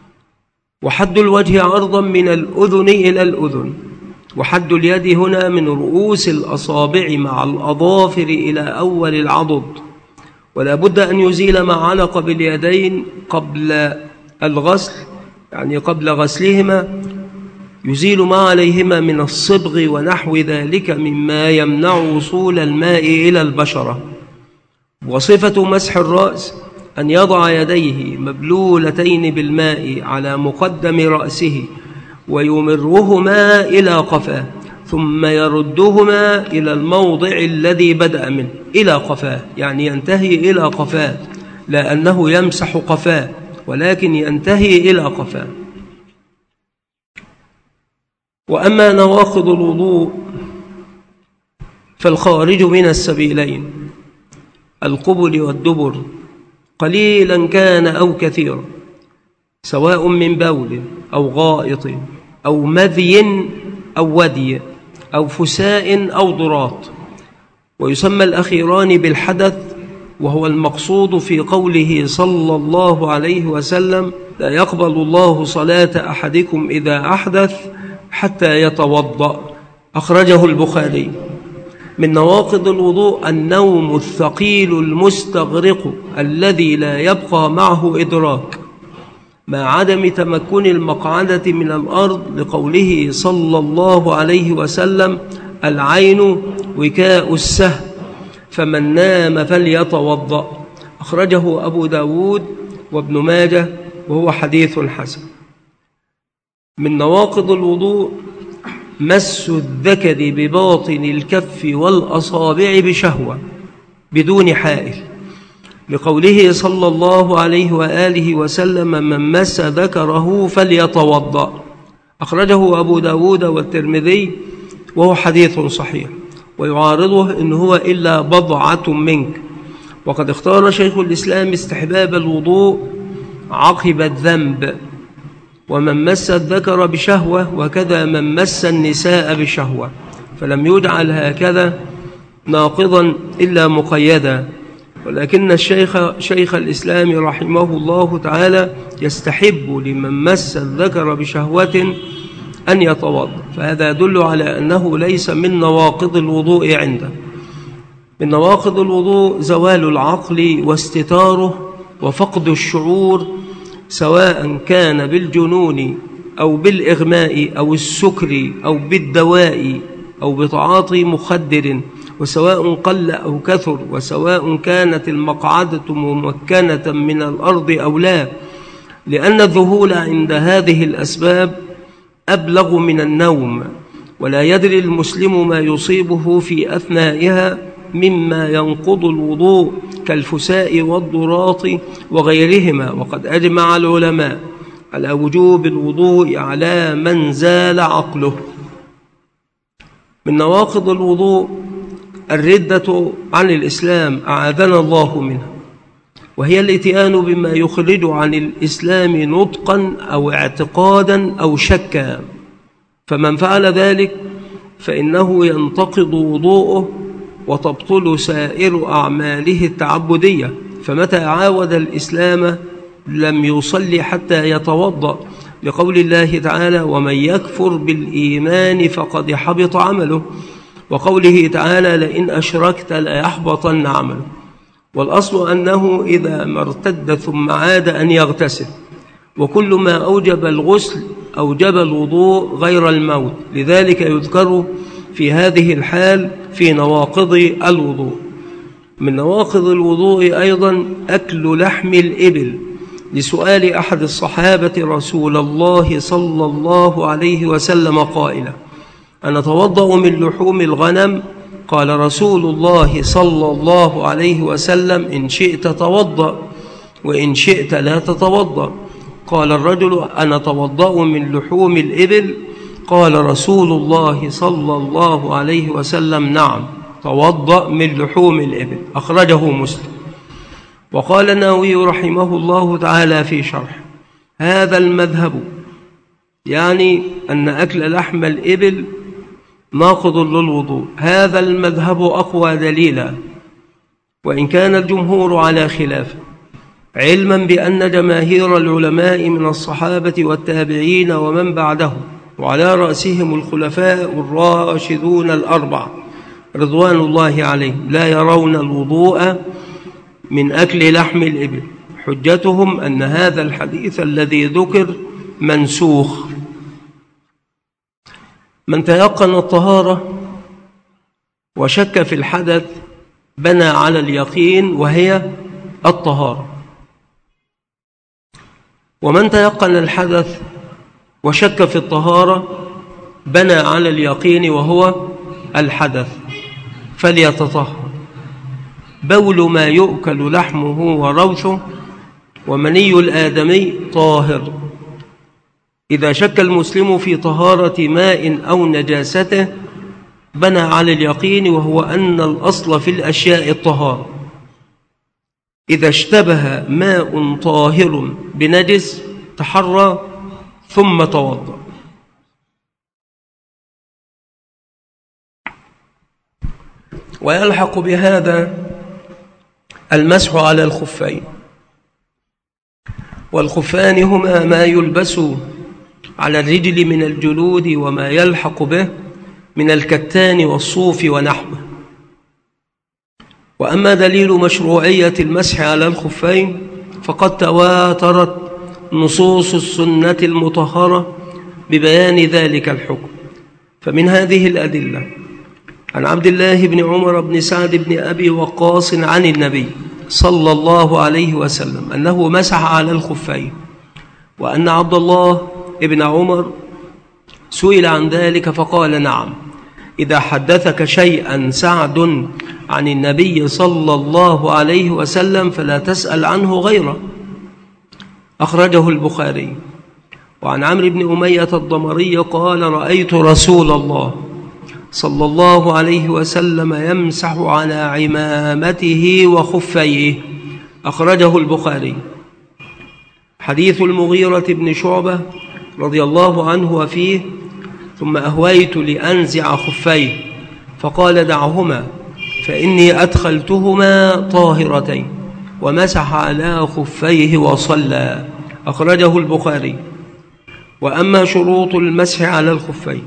وحد الوجه عرضا من الأذن إلى الأذن، وحد اليد هنا من رؤوس الأصابع مع الأظافر إلى أول العضد. ولا بد أن يزيل ما علق باليدين قبل الغسل، يعني قبل غسلهما يزيل ما عليهما من الصبغ ونحو ذلك مما يمنع وصول الماء إلى البشرة. وصفة مسح الرأس أن يضع يديه مبلولتين بالماء على مقدم رأسه ويمرهما إلى قفاه، ثم يردهما إلى الموضع الذي بدأ منه إلى قفاه، يعني ينتهي إلى قفاه، لا أنه يمسح قفاه ولكن ينتهي إلى قفاه. وأما نواقض الوضوء فالخارج من السبيلين القبل والدبر قليلا كان أو كثيرا، سواء من بول أو غائط أو مذي أو ودي أو فساء أو ضراط. ويسمى الأخيران بالحدث، وهو المقصود في قوله صلى الله عليه وسلم: لا يقبل الله صلاة أحدكم إذا أحدث حتى يتوضأ، أخرجه البخاري. من نواقض الوضوء النوم الثقيل المستغرق الذي لا يبقى معه إدراك، مع عدم تمكن المقعدة من الأرض، لقوله صلى الله عليه وسلم: العين وكاء السهم، فمن نام فليتوضأ، أخرجه أبو داود وابن ماجه وهو حديث حسن. من نواقض الوضوء مس الذكر بباطن الكف والأصابع بشهوة بدون حائل، لقوله صلى الله عليه وآله وسلم: من مس ذكره فليتوضأ، أخرجه أبو داود والترمذي وهو حديث صحيح. ويعارضه إن هو إلا بضعة منك. وقد اختار شيخ الإسلام استحباب الوضوء عقب الذنب، ومن مس الذكر بشهوة، وكذا من مس النساء بشهوة، فلم يجعل هكذا ناقضا إلا مقيدا. ولكن الشيخ شيخ الإسلام رحمه الله تعالى يستحب لمن مس الذكر بشهوة أن يتوضأ، فهذا يدل على أنه ليس من نواقض الوضوء عنده. من نواقض الوضوء زوال العقل واستتاره وفقد الشعور، سواء كان بالجنون أو بالإغماء أو السكر أو بالدواء أو بتعاطي مخدر، وسواء قل أو كثر، وسواء كانت المقعدة ممكنة من الأرض أو لا، لأن الذهول عند هذه الأسباب أبلغ من النوم، ولا يدري المسلم ما يصيبه في أثنائها مما ينقض الوضوء كالفساء والضراط وغيرهما. وقد أجمع العلماء على وجوب الوضوء على من زال عقله. من نواقض الوضوء الردة عن الإسلام، أعاذنا الله منها، وهي الاتيان بما يخرج عن الإسلام نطقا أو اعتقادا أو شكا، فمن فعل ذلك فإنه ينتقض وضوءه وتبطل سائر أعماله التعبدية. فمتى عاود الإسلام لم يصلي حتى يتوضأ، لقول الله تعالى: ومن يكفر بالإيمان فقد حبط عمله، وقوله تعالى: لئن أشركت ليحبطن عمله. والأصل أنه إذا ما ارتد ثم عاد أن يغتسل، وكل ما أوجب الغسل أوجب الوضوء غير الموت، لذلك يذكر في هذه الحال في نواقض الوضوء. من نواقض الوضوء أيضا أكل لحم الإبل، لسؤال أحد الصحابة رسول الله صلى الله عليه وسلم قائلا: أنتوضأ من لحوم الغنم؟ قال رسول الله صلى الله عليه وسلم: إن شئت توضأ وإن شئت لا تتوضأ. قال الرجل: أنتوضأ من لحوم الإبل؟ قال رسول الله صلى الله عليه وسلم: نعم، توضأ من لحوم الإبل، أخرجه مسلم. وقال النووي رحمه الله تعالى في شرح: هذا المذهب، يعني أن أكل لحم الإبل ناقض للوضوء، هذا المذهب أقوى دليلا، وإن كان الجمهور على خلافه، علما بأن جماهير العلماء من الصحابة والتابعين ومن بعدهم، وعلى رأسهم الخلفاء الراشدون الأربعة رضوان الله عليهم، لا يرون الوضوء من أكل لحم الإبل. حجتهم أن هذا الحديث الذي ذكر منسوخ. من تيقن الطهارة وشك في الحدث بنى على اليقين وهي الطهارة، ومن تيقن الحدث وشك في الطهارة بنى على اليقين وهو الحدث، فليتطهر. بول ما يؤكل لحمه وروثه ومني الآدمي طاهر. إذا شك المسلم في طهارة ماء أو نجاسته بنى على اليقين وهو أن الأصل في الأشياء الطهارة. إذا اشتبه ماء طاهر بنجس تحرى ثم توضأ. ويلحق بهذا المسح على الخفين، والخفان هما ما يلبس على الرجل من الجلود وما يلحق به من الكتان والصوف ونحوه. وأما دليل مشروعية المسح على الخفين فقد تواترت نصوص السنة المطهرة ببيان ذلك الحكم. فمن هذه الأدلة عن عبد الله بن عمر بن سعد بن أبي وقاص عن النبي صلى الله عليه وسلم أنه مسح على الخفين، وأن عبد الله بن عمر سئل عن ذلك فقال: نعم، إذا حدثك شيئا سعد عن النبي صلى الله عليه وسلم فلا تسأل عنه غيره. أخرجه البخاري. وعن عمرو بن أمية الضمري قال: رأيت رسول الله صلى الله عليه وسلم يمسح على عمامته وخفيه. أخرجه البخاري. حديث المغيرة بن شعبة رضي الله عنه وفيه: ثم أهويت لأنزع خفيه فقال: دعهما فإني أدخلتهما طاهرتين، ومسح على خفيه وصلى. أخرجه البخاري. وأما شروط المسح على الخفين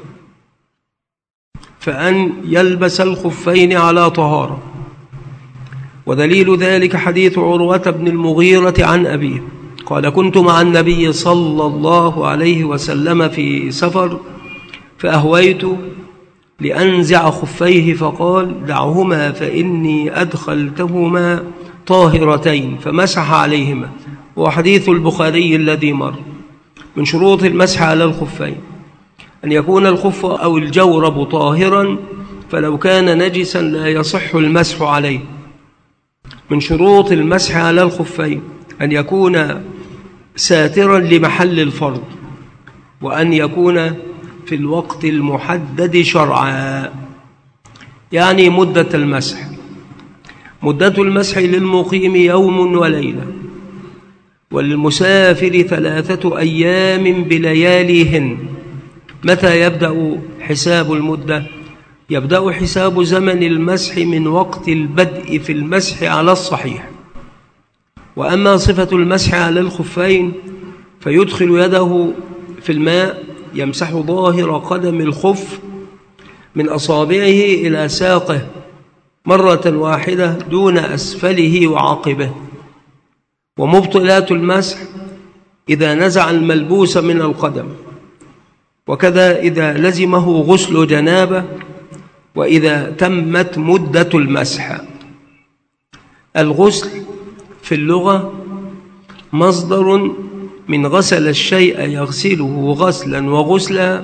فأن يلبس الخفين على طهارة، ودليل ذلك حديث عروة بن المغيرة عن أبيه قال: كنت مع النبي صلى الله عليه وسلم في سفر فأهويت لأنزع خفيه فقال: دعهما فإني أدخلتهما طاهرتين، فمسح عليهما. وحديث البخاري الذي مر. من شروط المسح على الخفين أن يكون الخف أو الجورب طاهرا، فلو كان نجسا لا يصح المسح عليه. من شروط المسح على الخفين أن يكون ساترا لمحل الفرض، وأن يكون في الوقت المحدد شرعا. يعني مدة المسح مدة المسح للمقيم يوم وليلة، وللمسافر ثلاثة أيام بلياليهن. متى يبدأ حساب المدة؟ يبدأ حساب زمن المسح من وقت البدء في المسح على الصحيح. وأما صفة المسح على الخفين فيدخل يده في الماء يمسح ظاهر قدم الخف من أصابعه إلى ساقه مرة واحدة دون أسفله وعقبه. ومبطلات المسح إذا نزع الملبوس من القدم، وكذا إذا لزمه غسل جنابه، وإذا تمت مدة المسح. الغسل في اللغة مصدر من غسل الشيء يغسله غسلا وغسلا،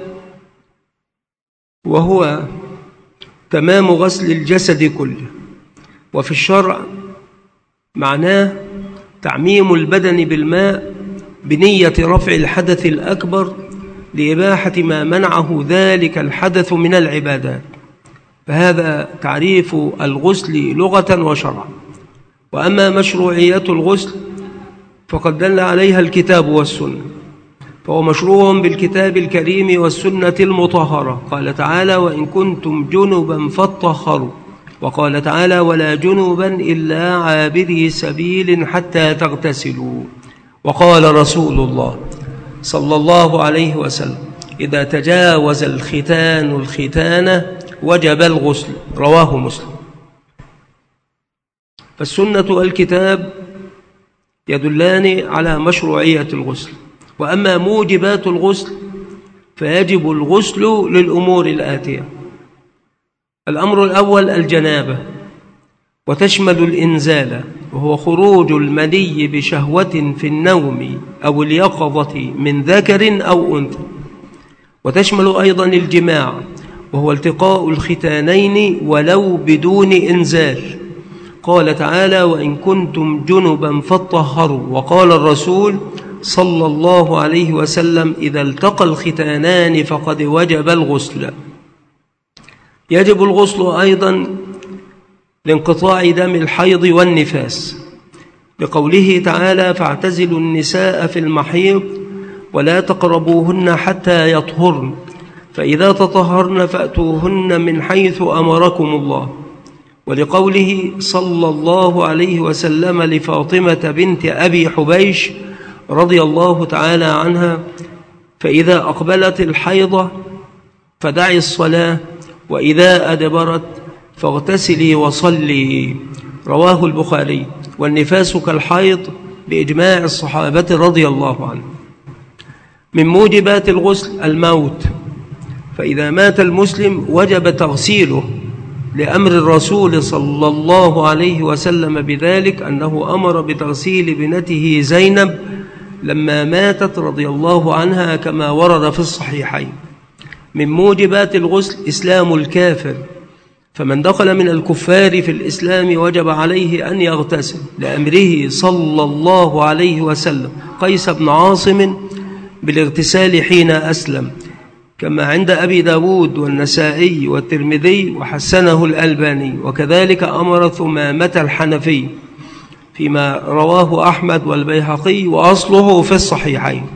وهو تمام غسل الجسد كله. وفي الشرع معناه تعميم البدن بالماء بنية رفع الحدث الأكبر لإباحة ما منعه ذلك الحدث من العبادات. فهذا تعريف الغسل لغة وشرعا. وأما مشروعية الغسل فقد دل عليها الكتاب والسنة، فهو مشروع بالكتاب الكريم والسنة المطهرة. قال تعالى: وإن كنتم جنبا فاطهروا. وقال تعالى: ولا جنبا إلا عابري سبيل حتى تغتسلوا. وقال رسول الله صلى الله عليه وسلم: إذا تجاوز الختان الختانة وجب الغسل. رواه مسلم. فالسنة والكتاب يدلان على مشروعية الغسل. وأما موجبات الغسل فيجب الغسل للأمور الآتية. الأمر الأول الجنابة، وتشمل الإنزال، وهو خروج المني بشهوة في النوم أو اليقظة من ذكر أو أنثى. وتشمل أيضا الجماع، وهو التقاء الختانين ولو بدون إنزال. قال تعالى: وإن كنتم جنبا فاطهروا. وقال الرسول صلى الله عليه وسلم: إذا التقى الختانان فقد وجب الغسل. يجب الغسل أيضا لانقطاع دم الحيض والنفاس، لقوله تعالى: فاعتزلوا النساء في المحيض ولا تقربوهن حتى يطهرن، فإذا تطهرن فأتوهن من حيث أمركم الله. ولقوله صلى الله عليه وسلم لفاطمة بنت أبي حبيش رضي الله تعالى عنها: فإذا أقبلت الحيضة فدعي الصلاة، وإذا أدبرت فاغتسلي وصلي. رواه البخاري. والنفاس كالحيض بإجماع الصحابة رضي الله عنهم. من موجبات الغسل الموت، فإذا مات المسلم وجب تغسيله، لأمر الرسول صلى الله عليه وسلم بذلك، أنه أمر بتغسيل ابنته زينب لما ماتت رضي الله عنها كما ورد في الصحيحين. من موجبات الغسل إسلام الكافر، فمن دخل من الكفار في الإسلام وجب عليه أن يغتسل، لأمره صلى الله عليه وسلم قيس بن عاصم بالاغتسال حين أسلم، كما عند أبي داود والنسائي والترمذي وحسنه الألباني. وكذلك أمر ثمامة الحنفي فيما رواه أحمد والبيهقي، وأصله في الصحيحين.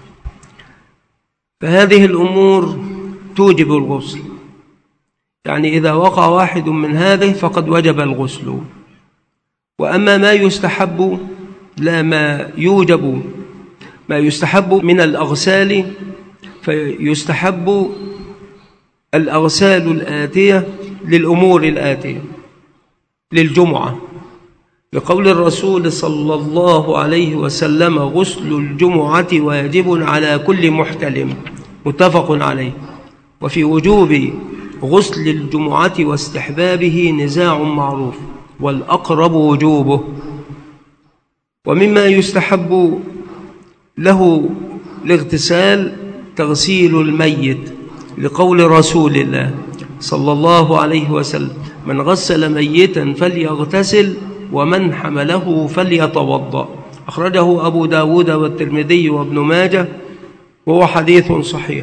فهذه الأمور توجب الغسل، يعني إذا وقع واحد من هذه فقد وجب الغسل. وأما ما يستحب لا ما يوجب، ما يستحب من الأغسال، فيستحب الأغسال الآتية للأمور الآتية: للجمعة، لقول الرسول صلى الله عليه وسلم: غسل الجمعة واجب على كل محتلم، متفق عليه. وفي وجوب غسل الجمعة واستحبابه نزاع معروف، والأقرب وجوبه. ومما يستحب له الاغتسال تغسيل الميت، لقول رسول الله صلى الله عليه وسلم: من غسل ميتا فليغتسل، ومن حمله فليتوضأ. أخرجه أبو داود والترمذي وابن ماجه، وهو حديث صحيح.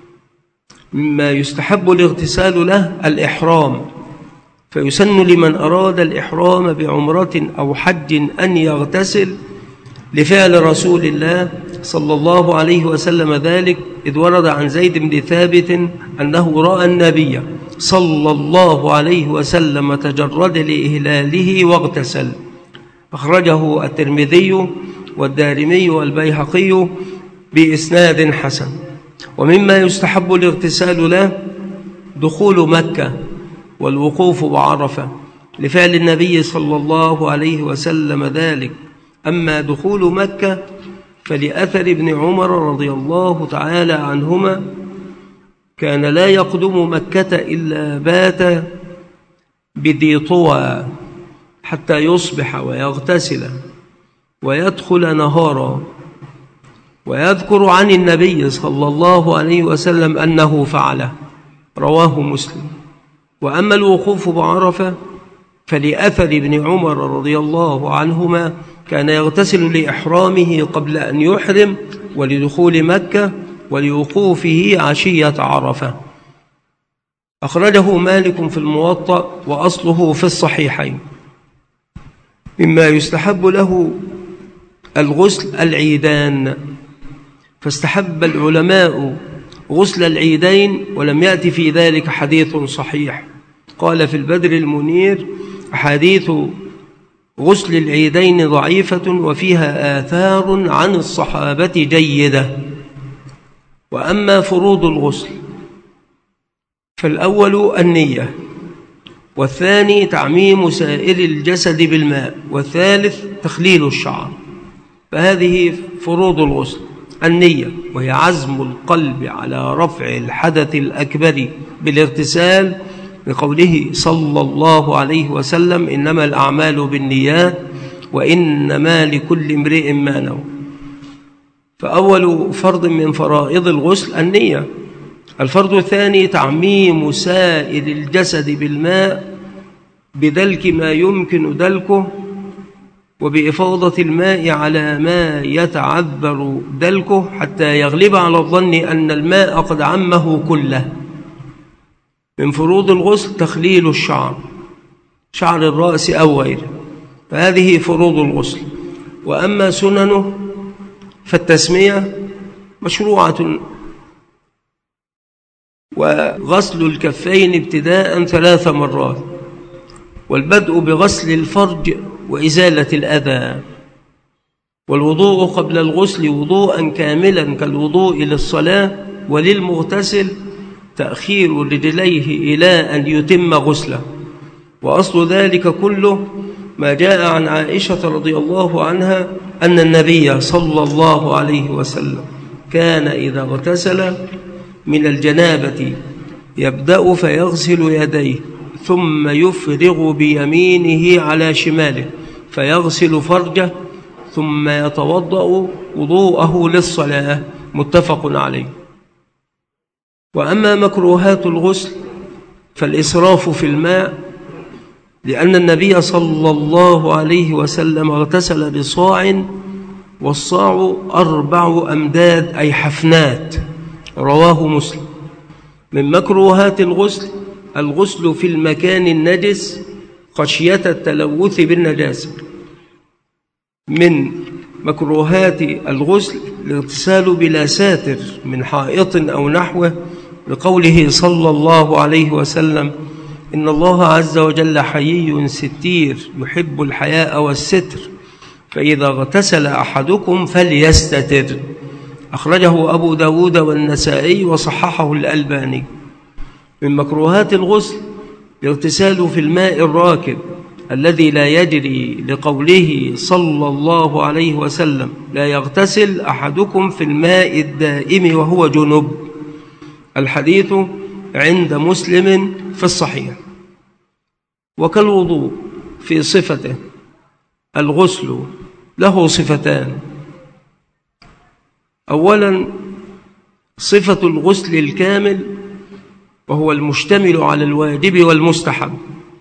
مما يستحب الاغتسال له الإحرام، فيسن لمن أراد الإحرام بعمرة أو حج أن يغتسل، لفعل رسول الله صلى الله عليه وسلم ذلك، إذ ورد عن زيد بن ثابت أنه رأى النبي صلى الله عليه وسلم تجرد لإهلاله واغتسل. أخرجه الترمذي والدارمي والبيهقي بإسناد حسن. ومما يستحب الاغتسال له دخول مكة والوقوف بعرفة، لفعل النبي صلى الله عليه وسلم ذلك. أما دخول مكة فلأثر ابن عمر رضي الله تعالى عنهما: كان لا يقدم مكة إلا بات بذي طوى حتى يصبح ويغتسل ويدخل نهارا. ويذكر عن النبي صلى الله عليه وسلم أنه فعله، رواه مسلم. وأما الوقوف بعرفة فلأثر ابن عمر رضي الله عنهما: كان يغتسل لإحرامه قبل أن يحرم، ولدخول مكة، ولوقوفه عشية عرفة. أخرجه مالك في الموطأ، وأصله في الصحيحين. مما يستحب له الغسل العيدان، فاستحب العلماء غسل العيدين، ولم يأتي في ذلك حديث صحيح. قال في البدر المنير: أحاديث غسل العيدين ضعيفة، وفيها آثار عن الصحابة جيدة. وأما فروض الغسل فالأول النية، والثاني تعميم سائر الجسد بالماء، والثالث تخليل الشعر. فهذه فروض الغسل. النية، وهي عزم القلب على رفع الحدث الأكبر بالاغتسال، لقوله صلى الله عليه وسلم: إنما الأعمال بالنيات وإنما لكل امرئ ما نوى. فأول فرض من فرائض الغسل النية. الفرض الثاني تعميم سائر الجسد بالماء بدلك ما يمكن دلكه، وبإفاضة الماء على ما يتعذر دلكه، حتى يغلب على الظن أن الماء قد عمه كله. من فروض الغسل تخليل الشعر، شعر الرأس أو غيره، فهذه فروض الغسل. وأما سننه فالتسمية مشروعة، وغسل الكفين ابتداء ثلاث مرات، والبدء بغسل الفرج وإزالة الأذى، والوضوء قبل الغسل وضوءا كاملا كالوضوء للصلاة، وللمغتسل تأخير رجليه إلى أن يتم غسله. وأصل ذلك كله ما جاء عن عائشة رضي الله عنها أن النبي صلى الله عليه وسلم كان إذا اغتسل من الجنابة يبدأ فيغسل يديه، ثم يفرغ بيمينه على شماله فيغسل فرجه، ثم يتوضأ وضوءه للصلاة. متفق عليه. وأما مكروهات الغسل فالإسراف في الماء، لأن النبي صلى الله عليه وسلم اغتسل بصاع، والصاع أربع أمداد أي حفنات، رواه مسلم. من مكروهات الغسل الغسل في المكان النجس خشية التلوث بالنجاسة. من مكروهات الغسل الاغتسال بلا ساتر من حائط أو نحوه، لقوله صلى الله عليه وسلم: إن الله عز وجل حيي ستير يحب الحياء والستر، فإذا اغتسل أحدكم فليستتر. أخرجه أبو داود والنسائي وصححه الألباني. من مكروهات الغسل الاغتسال في الماء الراكد الذي لا يجري، لقوله صلى الله عليه وسلم: لا يغتسل أحدكم في الماء الدائم وهو جنب. الحديث عند مسلم في الصحيح. وكالوضوء في صفته، الغسل له صفتان: أولا صفة الغسل الكامل، وهو المشتمل على الواجب والمستحب.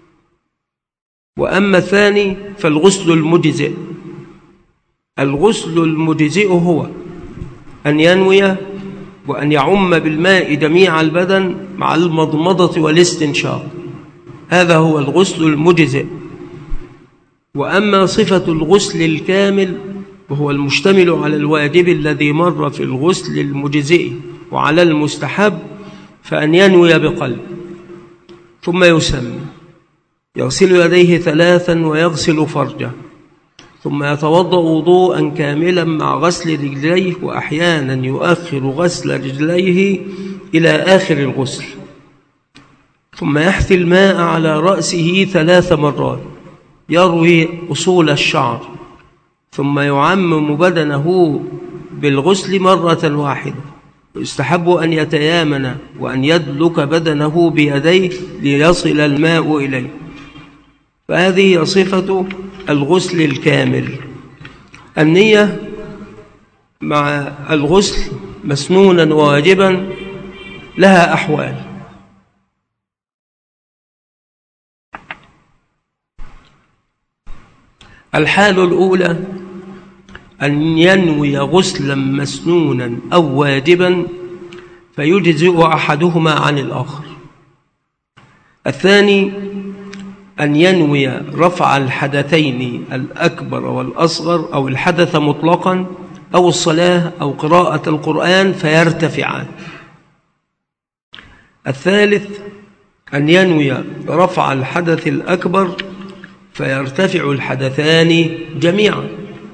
وأما الثاني فالغسل المجزئ. الغسل المجزئ هو أن ينوي وأن يعم بالماء جميع البدن مع المضمضة والاستنشاق، هذا هو الغسل المجزئ. وأما صفة الغسل الكامل، وهو المشتمل على الواجب الذي مر في الغسل المجزئ وعلى المستحب، فأن ينوي بقلب، ثم يسمي، يغسل يديه ثلاثا ويغسل فرجه، ثم يتوضأ وضوءا كاملا مع غسل رجليه، وأحيانا يؤخر غسل رجليه إلى آخر الغسل، ثم يحثي الماء على رأسه ثلاث مرات، يروي أصول الشعر، ثم يعمم بدنه بالغسل مرة واحدة. ويستحب أن يتيامن وأن يدلك بدنه بيديه ليصل الماء إليه. فهذه صفة الغسل الكامل. النية مع الغسل مسنونا وواجبا لها أحوال. الحال الأولى أن ينوي غسلا مسنونا أو واجبا فيجزئ أحدهما عن الآخر. الثاني أن ينوي رفع الحدثين الأكبر والأصغر، أو الحدث مطلقا، أو الصلاة أو قراءة القرآن فيرتفعان. الثالث أن ينوي رفع الحدث الأكبر فيرتفع الحدثان جميعا.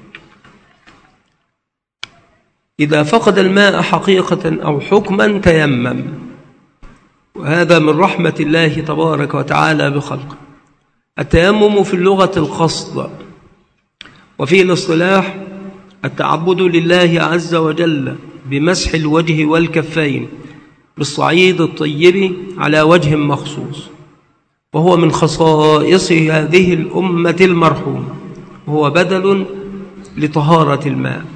إذا فقد الماء حقيقة أو حكما تيمم، وهذا من رحمة الله تبارك وتعالى بخلقه. التيمم في اللغة القصد، وفي الاصطلاح التعبد لله عز وجل بمسح الوجه والكفين بالصعيد الطيب على وجه مخصوص، وهو من خصائص هذه الأمة المرحومة، وهو بدل لطهارة الماء.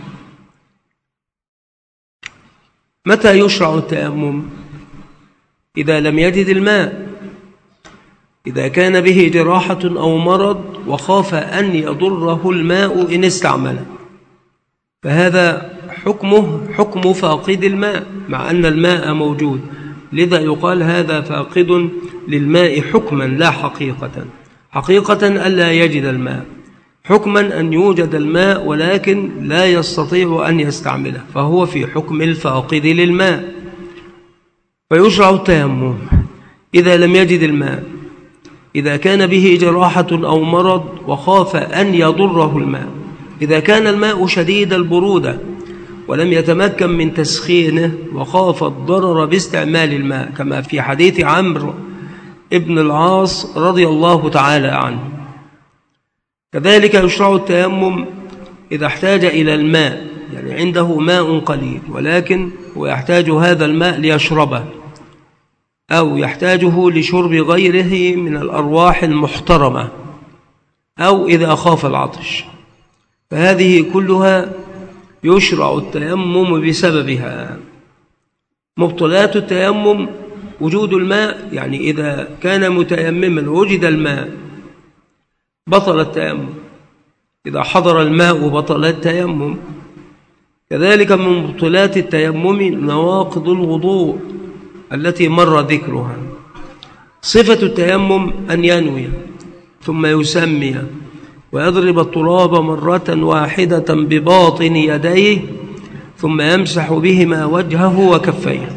متى يشرع التيمم؟ إذا لم يجد الماء، إذا كان به جراحة أو مرض وخاف أن يضره الماء إن استعمله، فهذا حكمه حكم فاقد الماء مع أن الماء موجود، لذا يقال هذا فاقد للماء حكما لا حقيقة. حقيقة ألا يجد الماء، حكما أن يوجد الماء ولكن لا يستطيع أن يستعمله، فهو في حكم الفاقد للماء. فيشرع التيمم إذا لم يجد الماء، إذا كان به جراحة أو مرض وخاف أن يضره الماء، إذا كان الماء شديد البرودة ولم يتمكن من تسخينه وخاف الضرر باستعمال الماء، كما في حديث عمرو ابن العاص رضي الله تعالى عنه. كذلك يشرع التيمم إذا احتاج إلى الماء، يعني عنده ماء قليل ولكن هو يحتاج هذا الماء ليشربه، أو يحتاجه لشرب غيره من الأرواح المحترمة، أو إذا خاف العطش، فهذه كلها يشرع التيمم بسببها. مبطلات التيمم وجود الماء، يعني إذا كان متيمما وجد الماء بطل التيمم، إذا حضر الماء بطل التيمم. كذلك من مبطلات التيمم نواقض الوضوء التي مر ذكرها. صفة التيمم أن ينوي ثم يسمي ويضرب التراب مرة واحدة بباطن يديه ثم يمسح بهما وجهه وكفيه.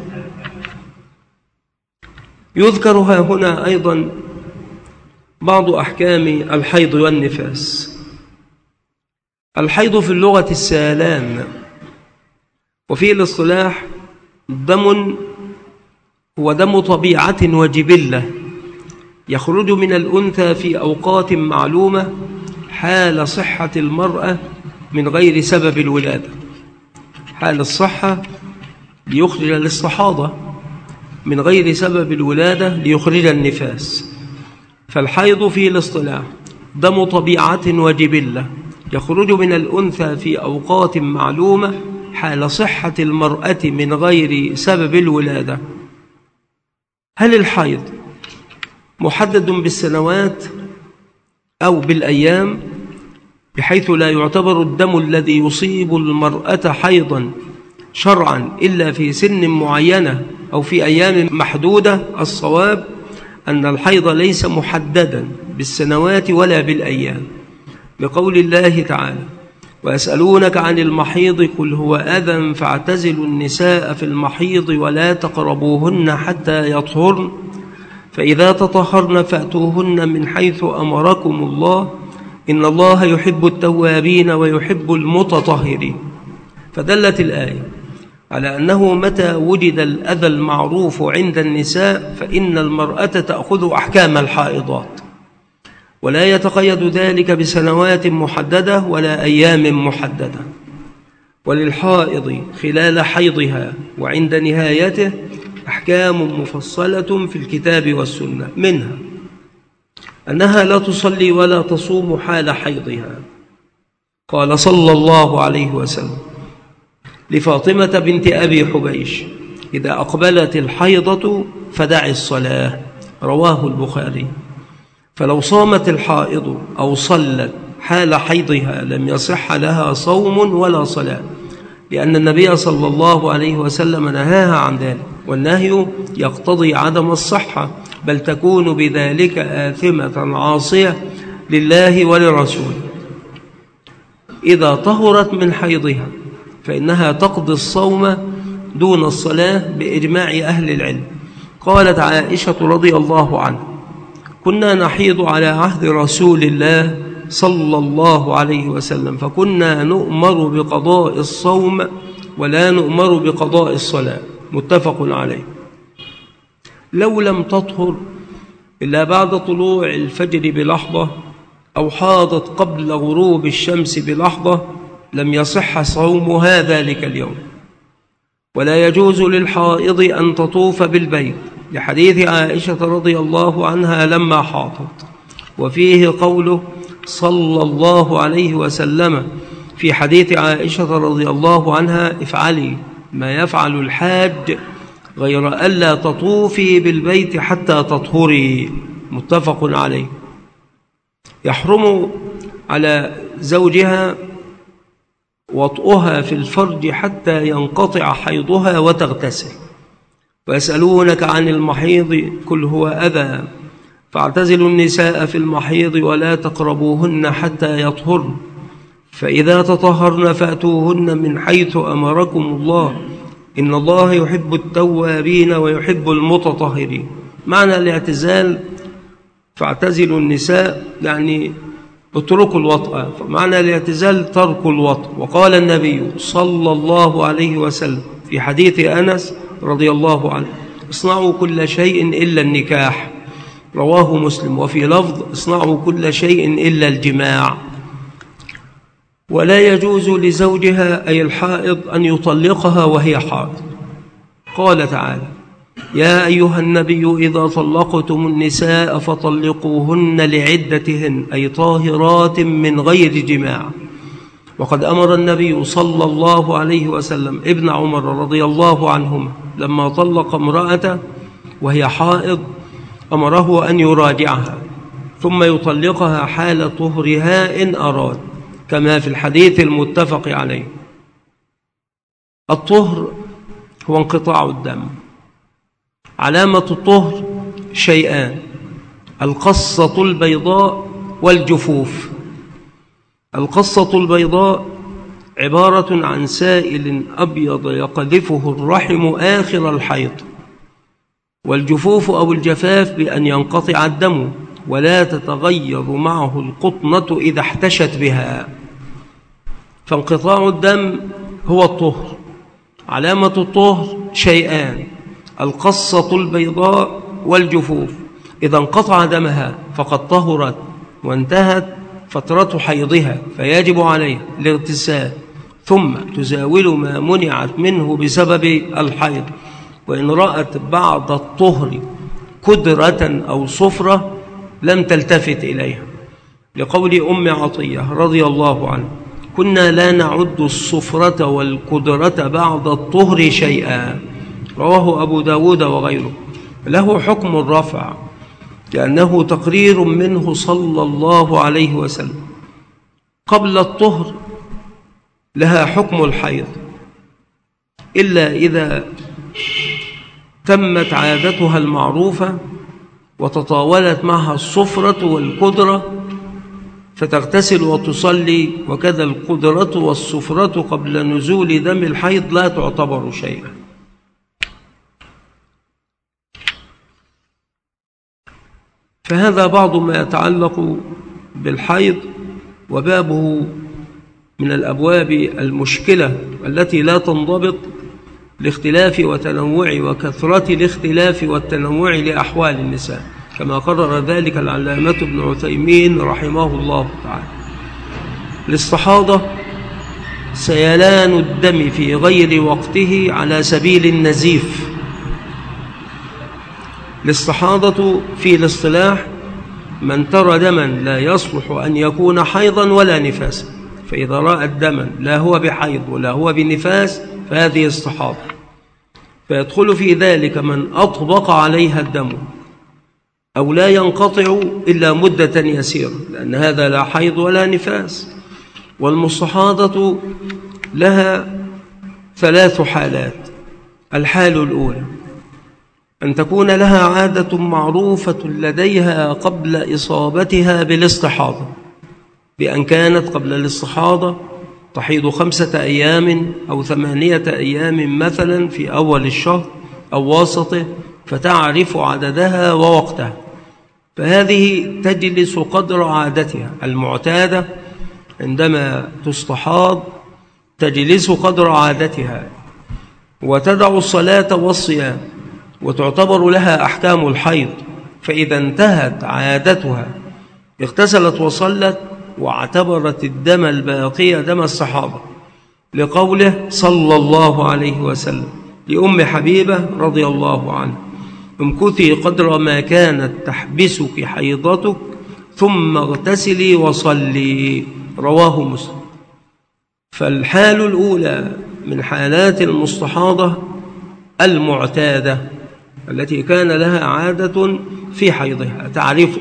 يذكر ها هنا أيضا بعض أحكام الحيض والنفاس. الحيض في اللغة السالان، وفي الاصطلاح دم هو دم طبيعة وجبلة يخرج من الأنثى في أوقات معلومة حال صحة المرأة من غير سبب الولادة. حال الصحة ليخرج الاستحاضة، من غير سبب الولادة ليخرج النفاس. فالحيض في الاصطلاح دم طبيعة وجبلة يخرج من الأنثى في أوقات معلومة حال صحة المرأة من غير سبب الولادة. هل الحيض محدد بالسنوات أو بالأيام، بحيث لا يعتبر الدم الذي يصيب المرأة حيضا شرعا إلا في سن معينة أو في أيام محدودة؟ الصواب أن الحيض ليس محددا بالسنوات ولا بالأيام، بقول الله تعالى: ويسألونك عن المحيض قل هو أذى فاعتزلوا النساء في المحيض ولا تقربوهن حتى يطهرن فإذا تطهرن فأتوهن من حيث أمركم الله إن الله يحب التوابين ويحب المتطهرين. فدلت الآية على أنه متى وجد الأذى المعروف عند النساء فإن المرأة تأخذ أحكام الحائضات، ولا يتقيد ذلك بسنوات محددة ولا أيام محددة. وللحائض خلال حيضها وعند نهايته أحكام مفصلة في الكتاب والسنة، منها أنها لا تصلي ولا تصوم حال حيضها. قال صلى الله عليه وسلم لفاطمة بنت أبي حبيش: إذا أقبلت الحيضة فدعي الصلاة، رواه البخاري. فلو صامت الحائض أو صلت حال حيضها لم يصح لها صوم ولا صلاة، لأن النبي صلى الله عليه وسلم نهاها عن ذلك، والنهي يقتضي عدم الصحة، بل تكون بذلك آثمة عاصية لله ولرسوله. إذا طهرت من حيضها فإنها تقضي الصوم دون الصلاة بإجماع أهل العلم. قالت عائشة رضي الله عنها: كنا نحيض على عهد رسول الله صلى الله عليه وسلم، فكنا نؤمر بقضاء الصوم ولا نؤمر بقضاء الصلاة، متفق عليه. لو لم تطهر إلا بعد طلوع الفجر بلحظة أو حاضت قبل غروب الشمس بلحظة لم يصح صومها ذلك اليوم. ولا يجوز للحائض أن تطوف بالبيت لحديث عائشة رضي الله عنها لما حاضت، وفيه قوله صلى الله عليه وسلم في حديث عائشة رضي الله عنها: افعلي ما يفعل الحاج غير ألا تطوفي بالبيت حتى تطهري. متفق عليه. يحرم على زوجها وطئها في الفرج حتى ينقطع حيضها وتغتسل. ويسألونك عن المحيض قل هو أذى فاعتزلوا النساء في المحيض ولا تقربوهن حتى يطهرن، فإذا تطهرن فأتوهن من حيث أمركم الله إن الله يحب التوابين ويحب المتطهرين. معنى الاعتزال فاعتزلوا النساء يعني اتركوا الوطأ، فمعنى الاعتزال ترك الوطأ. وقال النبي صلى الله عليه وسلم في حديث أنس رضي الله عنه: اصنعوا كل شيء إلا النكاح، رواه مسلم. وفي لفظ: اصنعوا كل شيء إلا الجماع. ولا يجوز لزوجها أي الحائض أن يطلقها وهي حائض. قال تعالى: يا أيها النبي إذا طلقتم النساء فطلقوهن لعدتهن أي طاهرات من غير جماع. وقد أمر النبي صلى الله عليه وسلم ابن عمر رضي الله عنهما لما طلق امرأته وهي حائض أمره أن يراجعها ثم يطلقها حال طهرها إن أراد، كما في الحديث المتفق عليه. الطهر هو انقطاع الدم. علامة الطهر شيئان: القصة البيضاء والجفوف. القصة البيضاء عبارة عن سائل أبيض يقذفه الرحم آخر الحيض، والجفوف أو الجفاف بأن ينقطع الدم ولا تتغير معه القطنة إذا احتشت بها، فانقطاع الدم هو الطهر. علامة الطهر شيئان: القصة البيضاء والجفوف. إذا انقطع دمها فقد طهرت وانتهت فترة حيضها، فيجب عليها الاغتسال ثم تزاول ما منعت منه بسبب الحيض. وإن رأت بعد الطهر كدرة أو صفرة لم تلتفت إليها، لقول أم عطية رضي الله عنها: كنا لا نعد الصفرة والكدرة بعد الطهر شيئا، رواه أبو داود وغيره. له حكم الرفع لأنه تقرير منه صلى الله عليه وسلم. قبل الطهر لها حكم الحيض إلا إذا تمت عادتها المعروفة وتطاولت معها الصفرة والكدرة فتغتسل وتصلي، وكذا القدرة والصفرة قبل نزول دم الحيض لا تعتبر شيئا. فهذا بعض ما يتعلق بالحيض، وبابه من الأبواب المشكلة التي لا تنضبط لاختلاف وتنوع وكثرة الاختلاف والتنوع لأحوال النساء، كما قرر ذلك العلامة ابن عثيمين رحمه الله تعالى. الاستحاضة سيلان الدم في غير وقته على سبيل النزيف. الاستحاضة في الاصطلاح من ترى دما لا يصلح أن يكون حيضا ولا نفاسا، فإذا رأى الدم لا هو بحيض ولا هو بنفاس فهذه استحاضة. فيدخل في ذلك من أطبق عليها الدم أو لا ينقطع إلا مدة يسيرة، لأن هذا لا حيض ولا نفاس. والمستحاضة لها ثلاث حالات. الحال الأولى أن تكون لها عادة معروفة لديها قبل إصابتها بالاستحاضة، بأن كانت قبل الاستحاضة تحيض خمسة أيام أو ثمانية أيام مثلا في أول الشهر أو وسطه، فتعرف عددها ووقتها، فهذه تجلس قدر عادتها المعتادة. عندما تستحاض تجلس قدر عادتها وتدع الصلاة والصيام، وتعتبر لها أحكام الحيض. فإذا انتهت عادتها اغتسلت وصلت واعتبرت الدم الباقي دم الصحابة، لقوله صلى الله عليه وسلم لأم حبيبة رضي الله عنها: امكثي قدر ما كانت تحبسك حيضتك ثم اغتسلي وصلي. رواه مسلم. فالحال الأولى من حالات المستحاضة المعتادة التي كان لها عادة في حيضها تعرفه،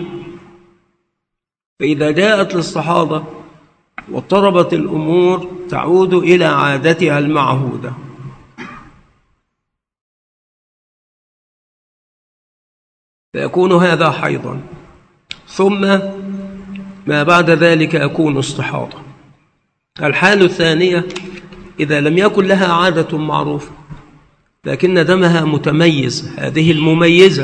فإذا جاءت الاستحاضة واضطربت الأمور تعود إلى عادتها المعهودة. فيكون هذا حيضا، ثم ما بعد ذلك يكون استحاضة. الحالة الثانية إذا لم يكن لها عادة معروفة لكن دمها متميز، هذه المميزة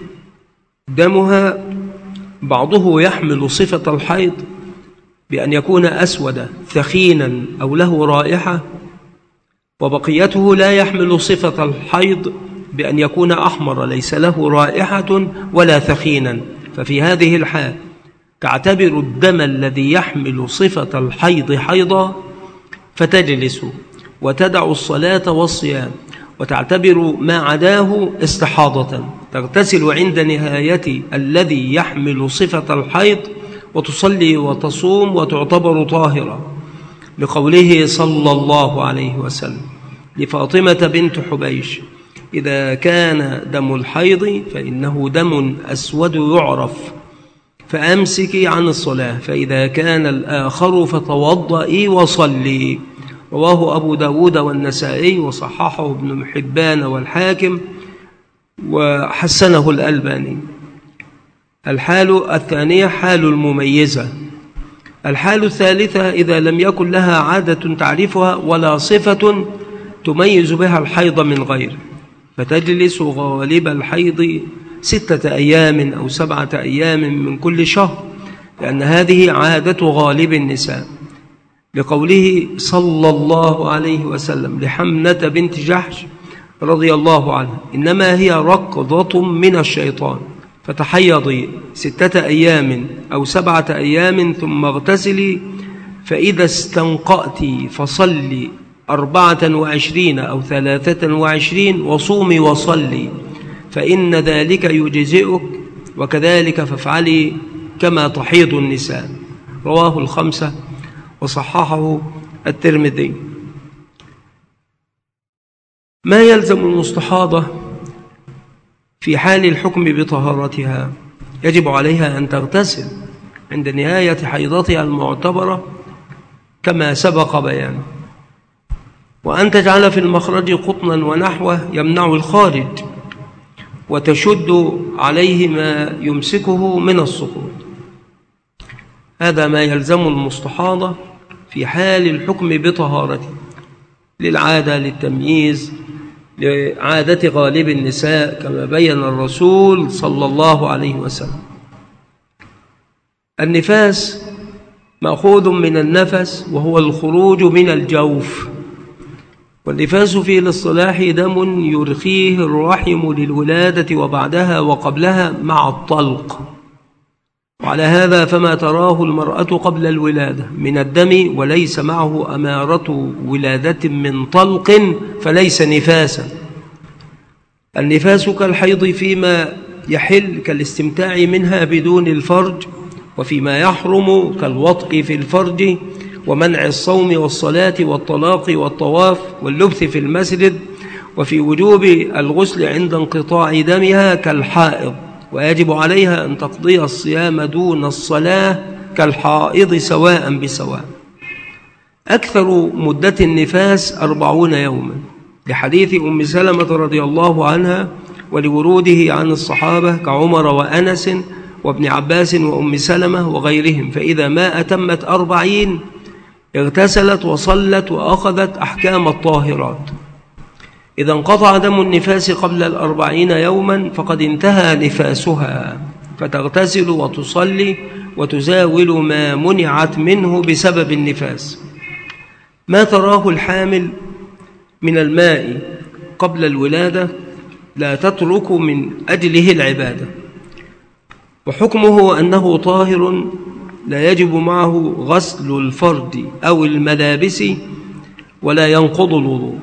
دمها بعضه يحمل صفة الحيض بأن يكون أسود ثخينا أو له رائحة، وبقيته لا يحمل صفة الحيض بأن يكون أحمر ليس له رائحة ولا ثخينا. ففي هذه الحال تعتبر الدم الذي يحمل صفة الحيض حيضا فتجلس وتدع الصلاة والصيام، وتعتبر ما عداه استحاضة، تغتسل عند نهاية الذي يحمل صفة الحيض وتصلي وتصوم وتعتبر طاهرة، لقوله صلى الله عليه وسلم لفاطمة بنت حبيش: إذا كان دم الحيض فإنه دم أسود يعرف فأمسكي عن الصلاة، فإذا كان الآخر فتوضئي وصلي. رواه أبو داود والنسائي وصححه ابن حبان والحاكم وحسنه الألباني. الحال الثانية حال المميزة. الحال الثالثة إذا لم يكن لها عادة تعرفها ولا صفة تميز بها الحيض من غيره، فتجلس غالب الحيض ستة أيام أو سبعة أيام من كل شهر، لأن هذه عادة غالب النساء، لقوله صلى الله عليه وسلم لحمنة بنت جحش رضي الله عنها: إنما هي ركضة من الشيطان، فتحيضي ستة أيام أو سبعة أيام ثم اغتسلي، فإذا استنقأت فصلي أربعة وعشرين أو ثلاثة وعشرين وصومي وصلي، فإن ذلك يجزئك، وكذلك فافعلي كما تحيض النساء. رواه الخمسة وصححه الترمذي. ما يلزم المستحاضة في حال الحكم بطهارتها: يجب عليها أن تغتسل عند نهاية حيضتها المعتبرة كما سبق بيانه، وأن تجعل في المخرج قطنا ونحوه يمنع الخارج، وتشد عليه ما يمسكه من السقوط. هذا ما يلزم المستحاضة في حال الحكم بطهارته، للعادة، للتمييز، لعادة غالب النساء كما بين الرسول صلى الله عليه وسلم. النفاس مأخوذ من النفس وهو الخروج من الجوف، والنفاس في الاصطلاح دم يرخيه الرحم للولادة وبعدها وقبلها مع الطلق، وعلى هذا فما تراه المرأة قبل الولادة من الدم وليس معه أمارة ولادة من طلق فليس نفاسا. النفاس كالحيض فيما يحل كالاستمتاع منها بدون الفرج، وفيما يحرم كالوطء في الفرج ومنع الصوم والصلاة والطلاق والطواف واللبث في المسجد، وفي وجوب الغسل عند انقطاع دمها كالحائض، ويجب عليها أن تقضي الصيام دون الصلاة كالحائض سواء بسواء. أكثر مدة النفاس أربعون يوما، لحديث أم سلمة رضي الله عنها ولوروده عن الصحابة كعمر وأنس وابن عباس وأم سلمة وغيرهم، فإذا ما أتمت أربعين اغتسلت وصلت وأخذت أحكام الطاهرات. إذا انقطع دم النفاس قبل الأربعين يوما فقد انتهى نفاسها، فتغتسل وتصلي وتزاول ما منعت منه بسبب النفاس. ما تراه الحامل من الماء قبل الولادة لا تترك من أجله العبادة، وحكمه أنه طاهر لا يجب معه غسل الفرد أو الملابس ولا ينقض الوضوء.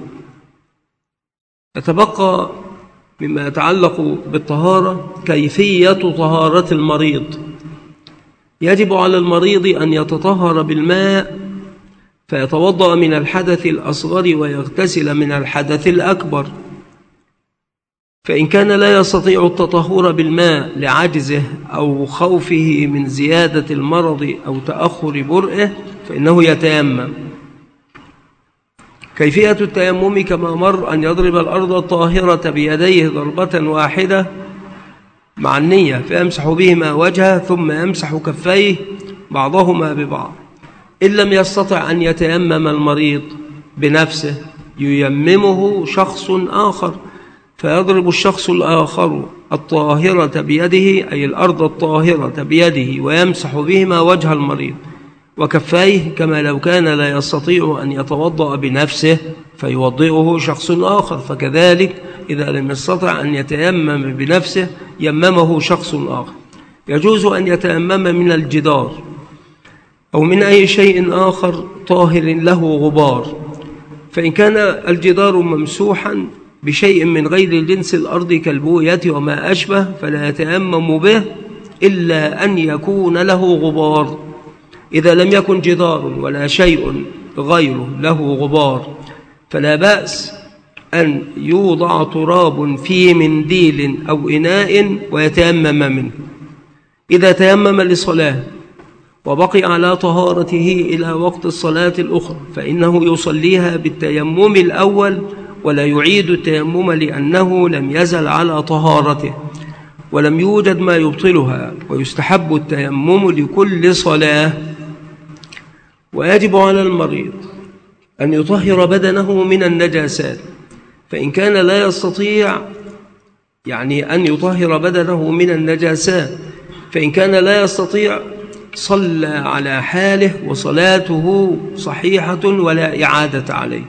يتبقى مما يتعلق بالطهارة كيفية طهارة المريض. يجب على المريض أن يتطهر بالماء فيتوضأ من الحدث الأصغر ويغتسل من الحدث الأكبر. فإن كان لا يستطيع التطهر بالماء لعجزه أو خوفه من زيادة المرض أو تأخر برئه فإنه يتيمم. كيفية التيمم كما مر أن يضرب الأرض الطاهرة بيديه ضربة واحدة مع النية فيمسح بهما وجهه ثم يمسح كفيه بعضهما ببعض. إن لم يستطع أن يتيمم المريض بنفسه ييممه شخص آخر فيضرب الشخص الآخر الطاهرة بيده أي الأرض الطاهرة بيده ويمسح بهما وجه المريض وكفيه كما لو كان لا يستطيع أن يتوضأ بنفسه فيوضئه شخص آخر. فكذلك إذا لم يستطع أن يتيمم بنفسه يممه شخص آخر. يجوز أن يتيمم من الجدار أو من أي شيء آخر طاهر له غبار. فإن كان الجدار ممسوحا بشيء من غير جنس الأرض كالبوية وما أشبه فلا يتيمم به إلا أن يكون له غبار. إذا لم يكن جدار ولا شيء غيره له غبار فلا بأس أن يوضع تراب في منديل أو إناء ويتيمم منه. إذا تيمم لصلاة وبقي على طهارته إلى وقت الصلاة الأخرى فإنه يصليها بالتيمم الأول ولا يعيد التيمم لأنه لم يزل على طهارته ولم يوجد ما يبطلها. ويستحب التيمم لكل صلاة. ويجب على المريض أن يطهر بدنه من النجاسات. فإن كان لا يستطيع يعني أن يطهر بدنه من النجاسات فإن كان لا يستطيع صلى على حاله وصلاته صحيحة ولا إعادة عليه.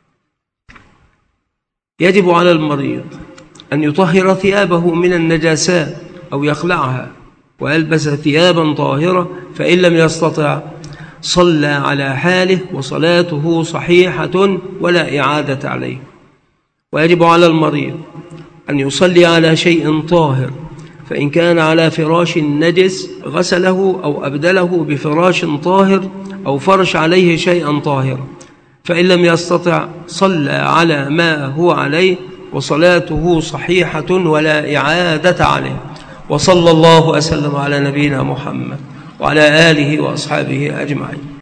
يجب على المريض أن يطهر ثيابه من النجاسات أو يخلعها ويلبس ثيابا طاهرة. فإن لم يستطع صلى على حاله وصلاته صحيحة ولا إعادة عليه. ويجب على المريض أن يصلي على شيء طاهر. فإن كان على فراش نجس غسله أو أبدله بفراش طاهر أو فرش عليه شيئا طاهرا. فإن لم يستطع صلى على ما هو عليه وصلاته صحيحة ولا إعادة عليه. وصلى الله وسلم على نبينا محمد وعلى آله وأصحابه أجمعين.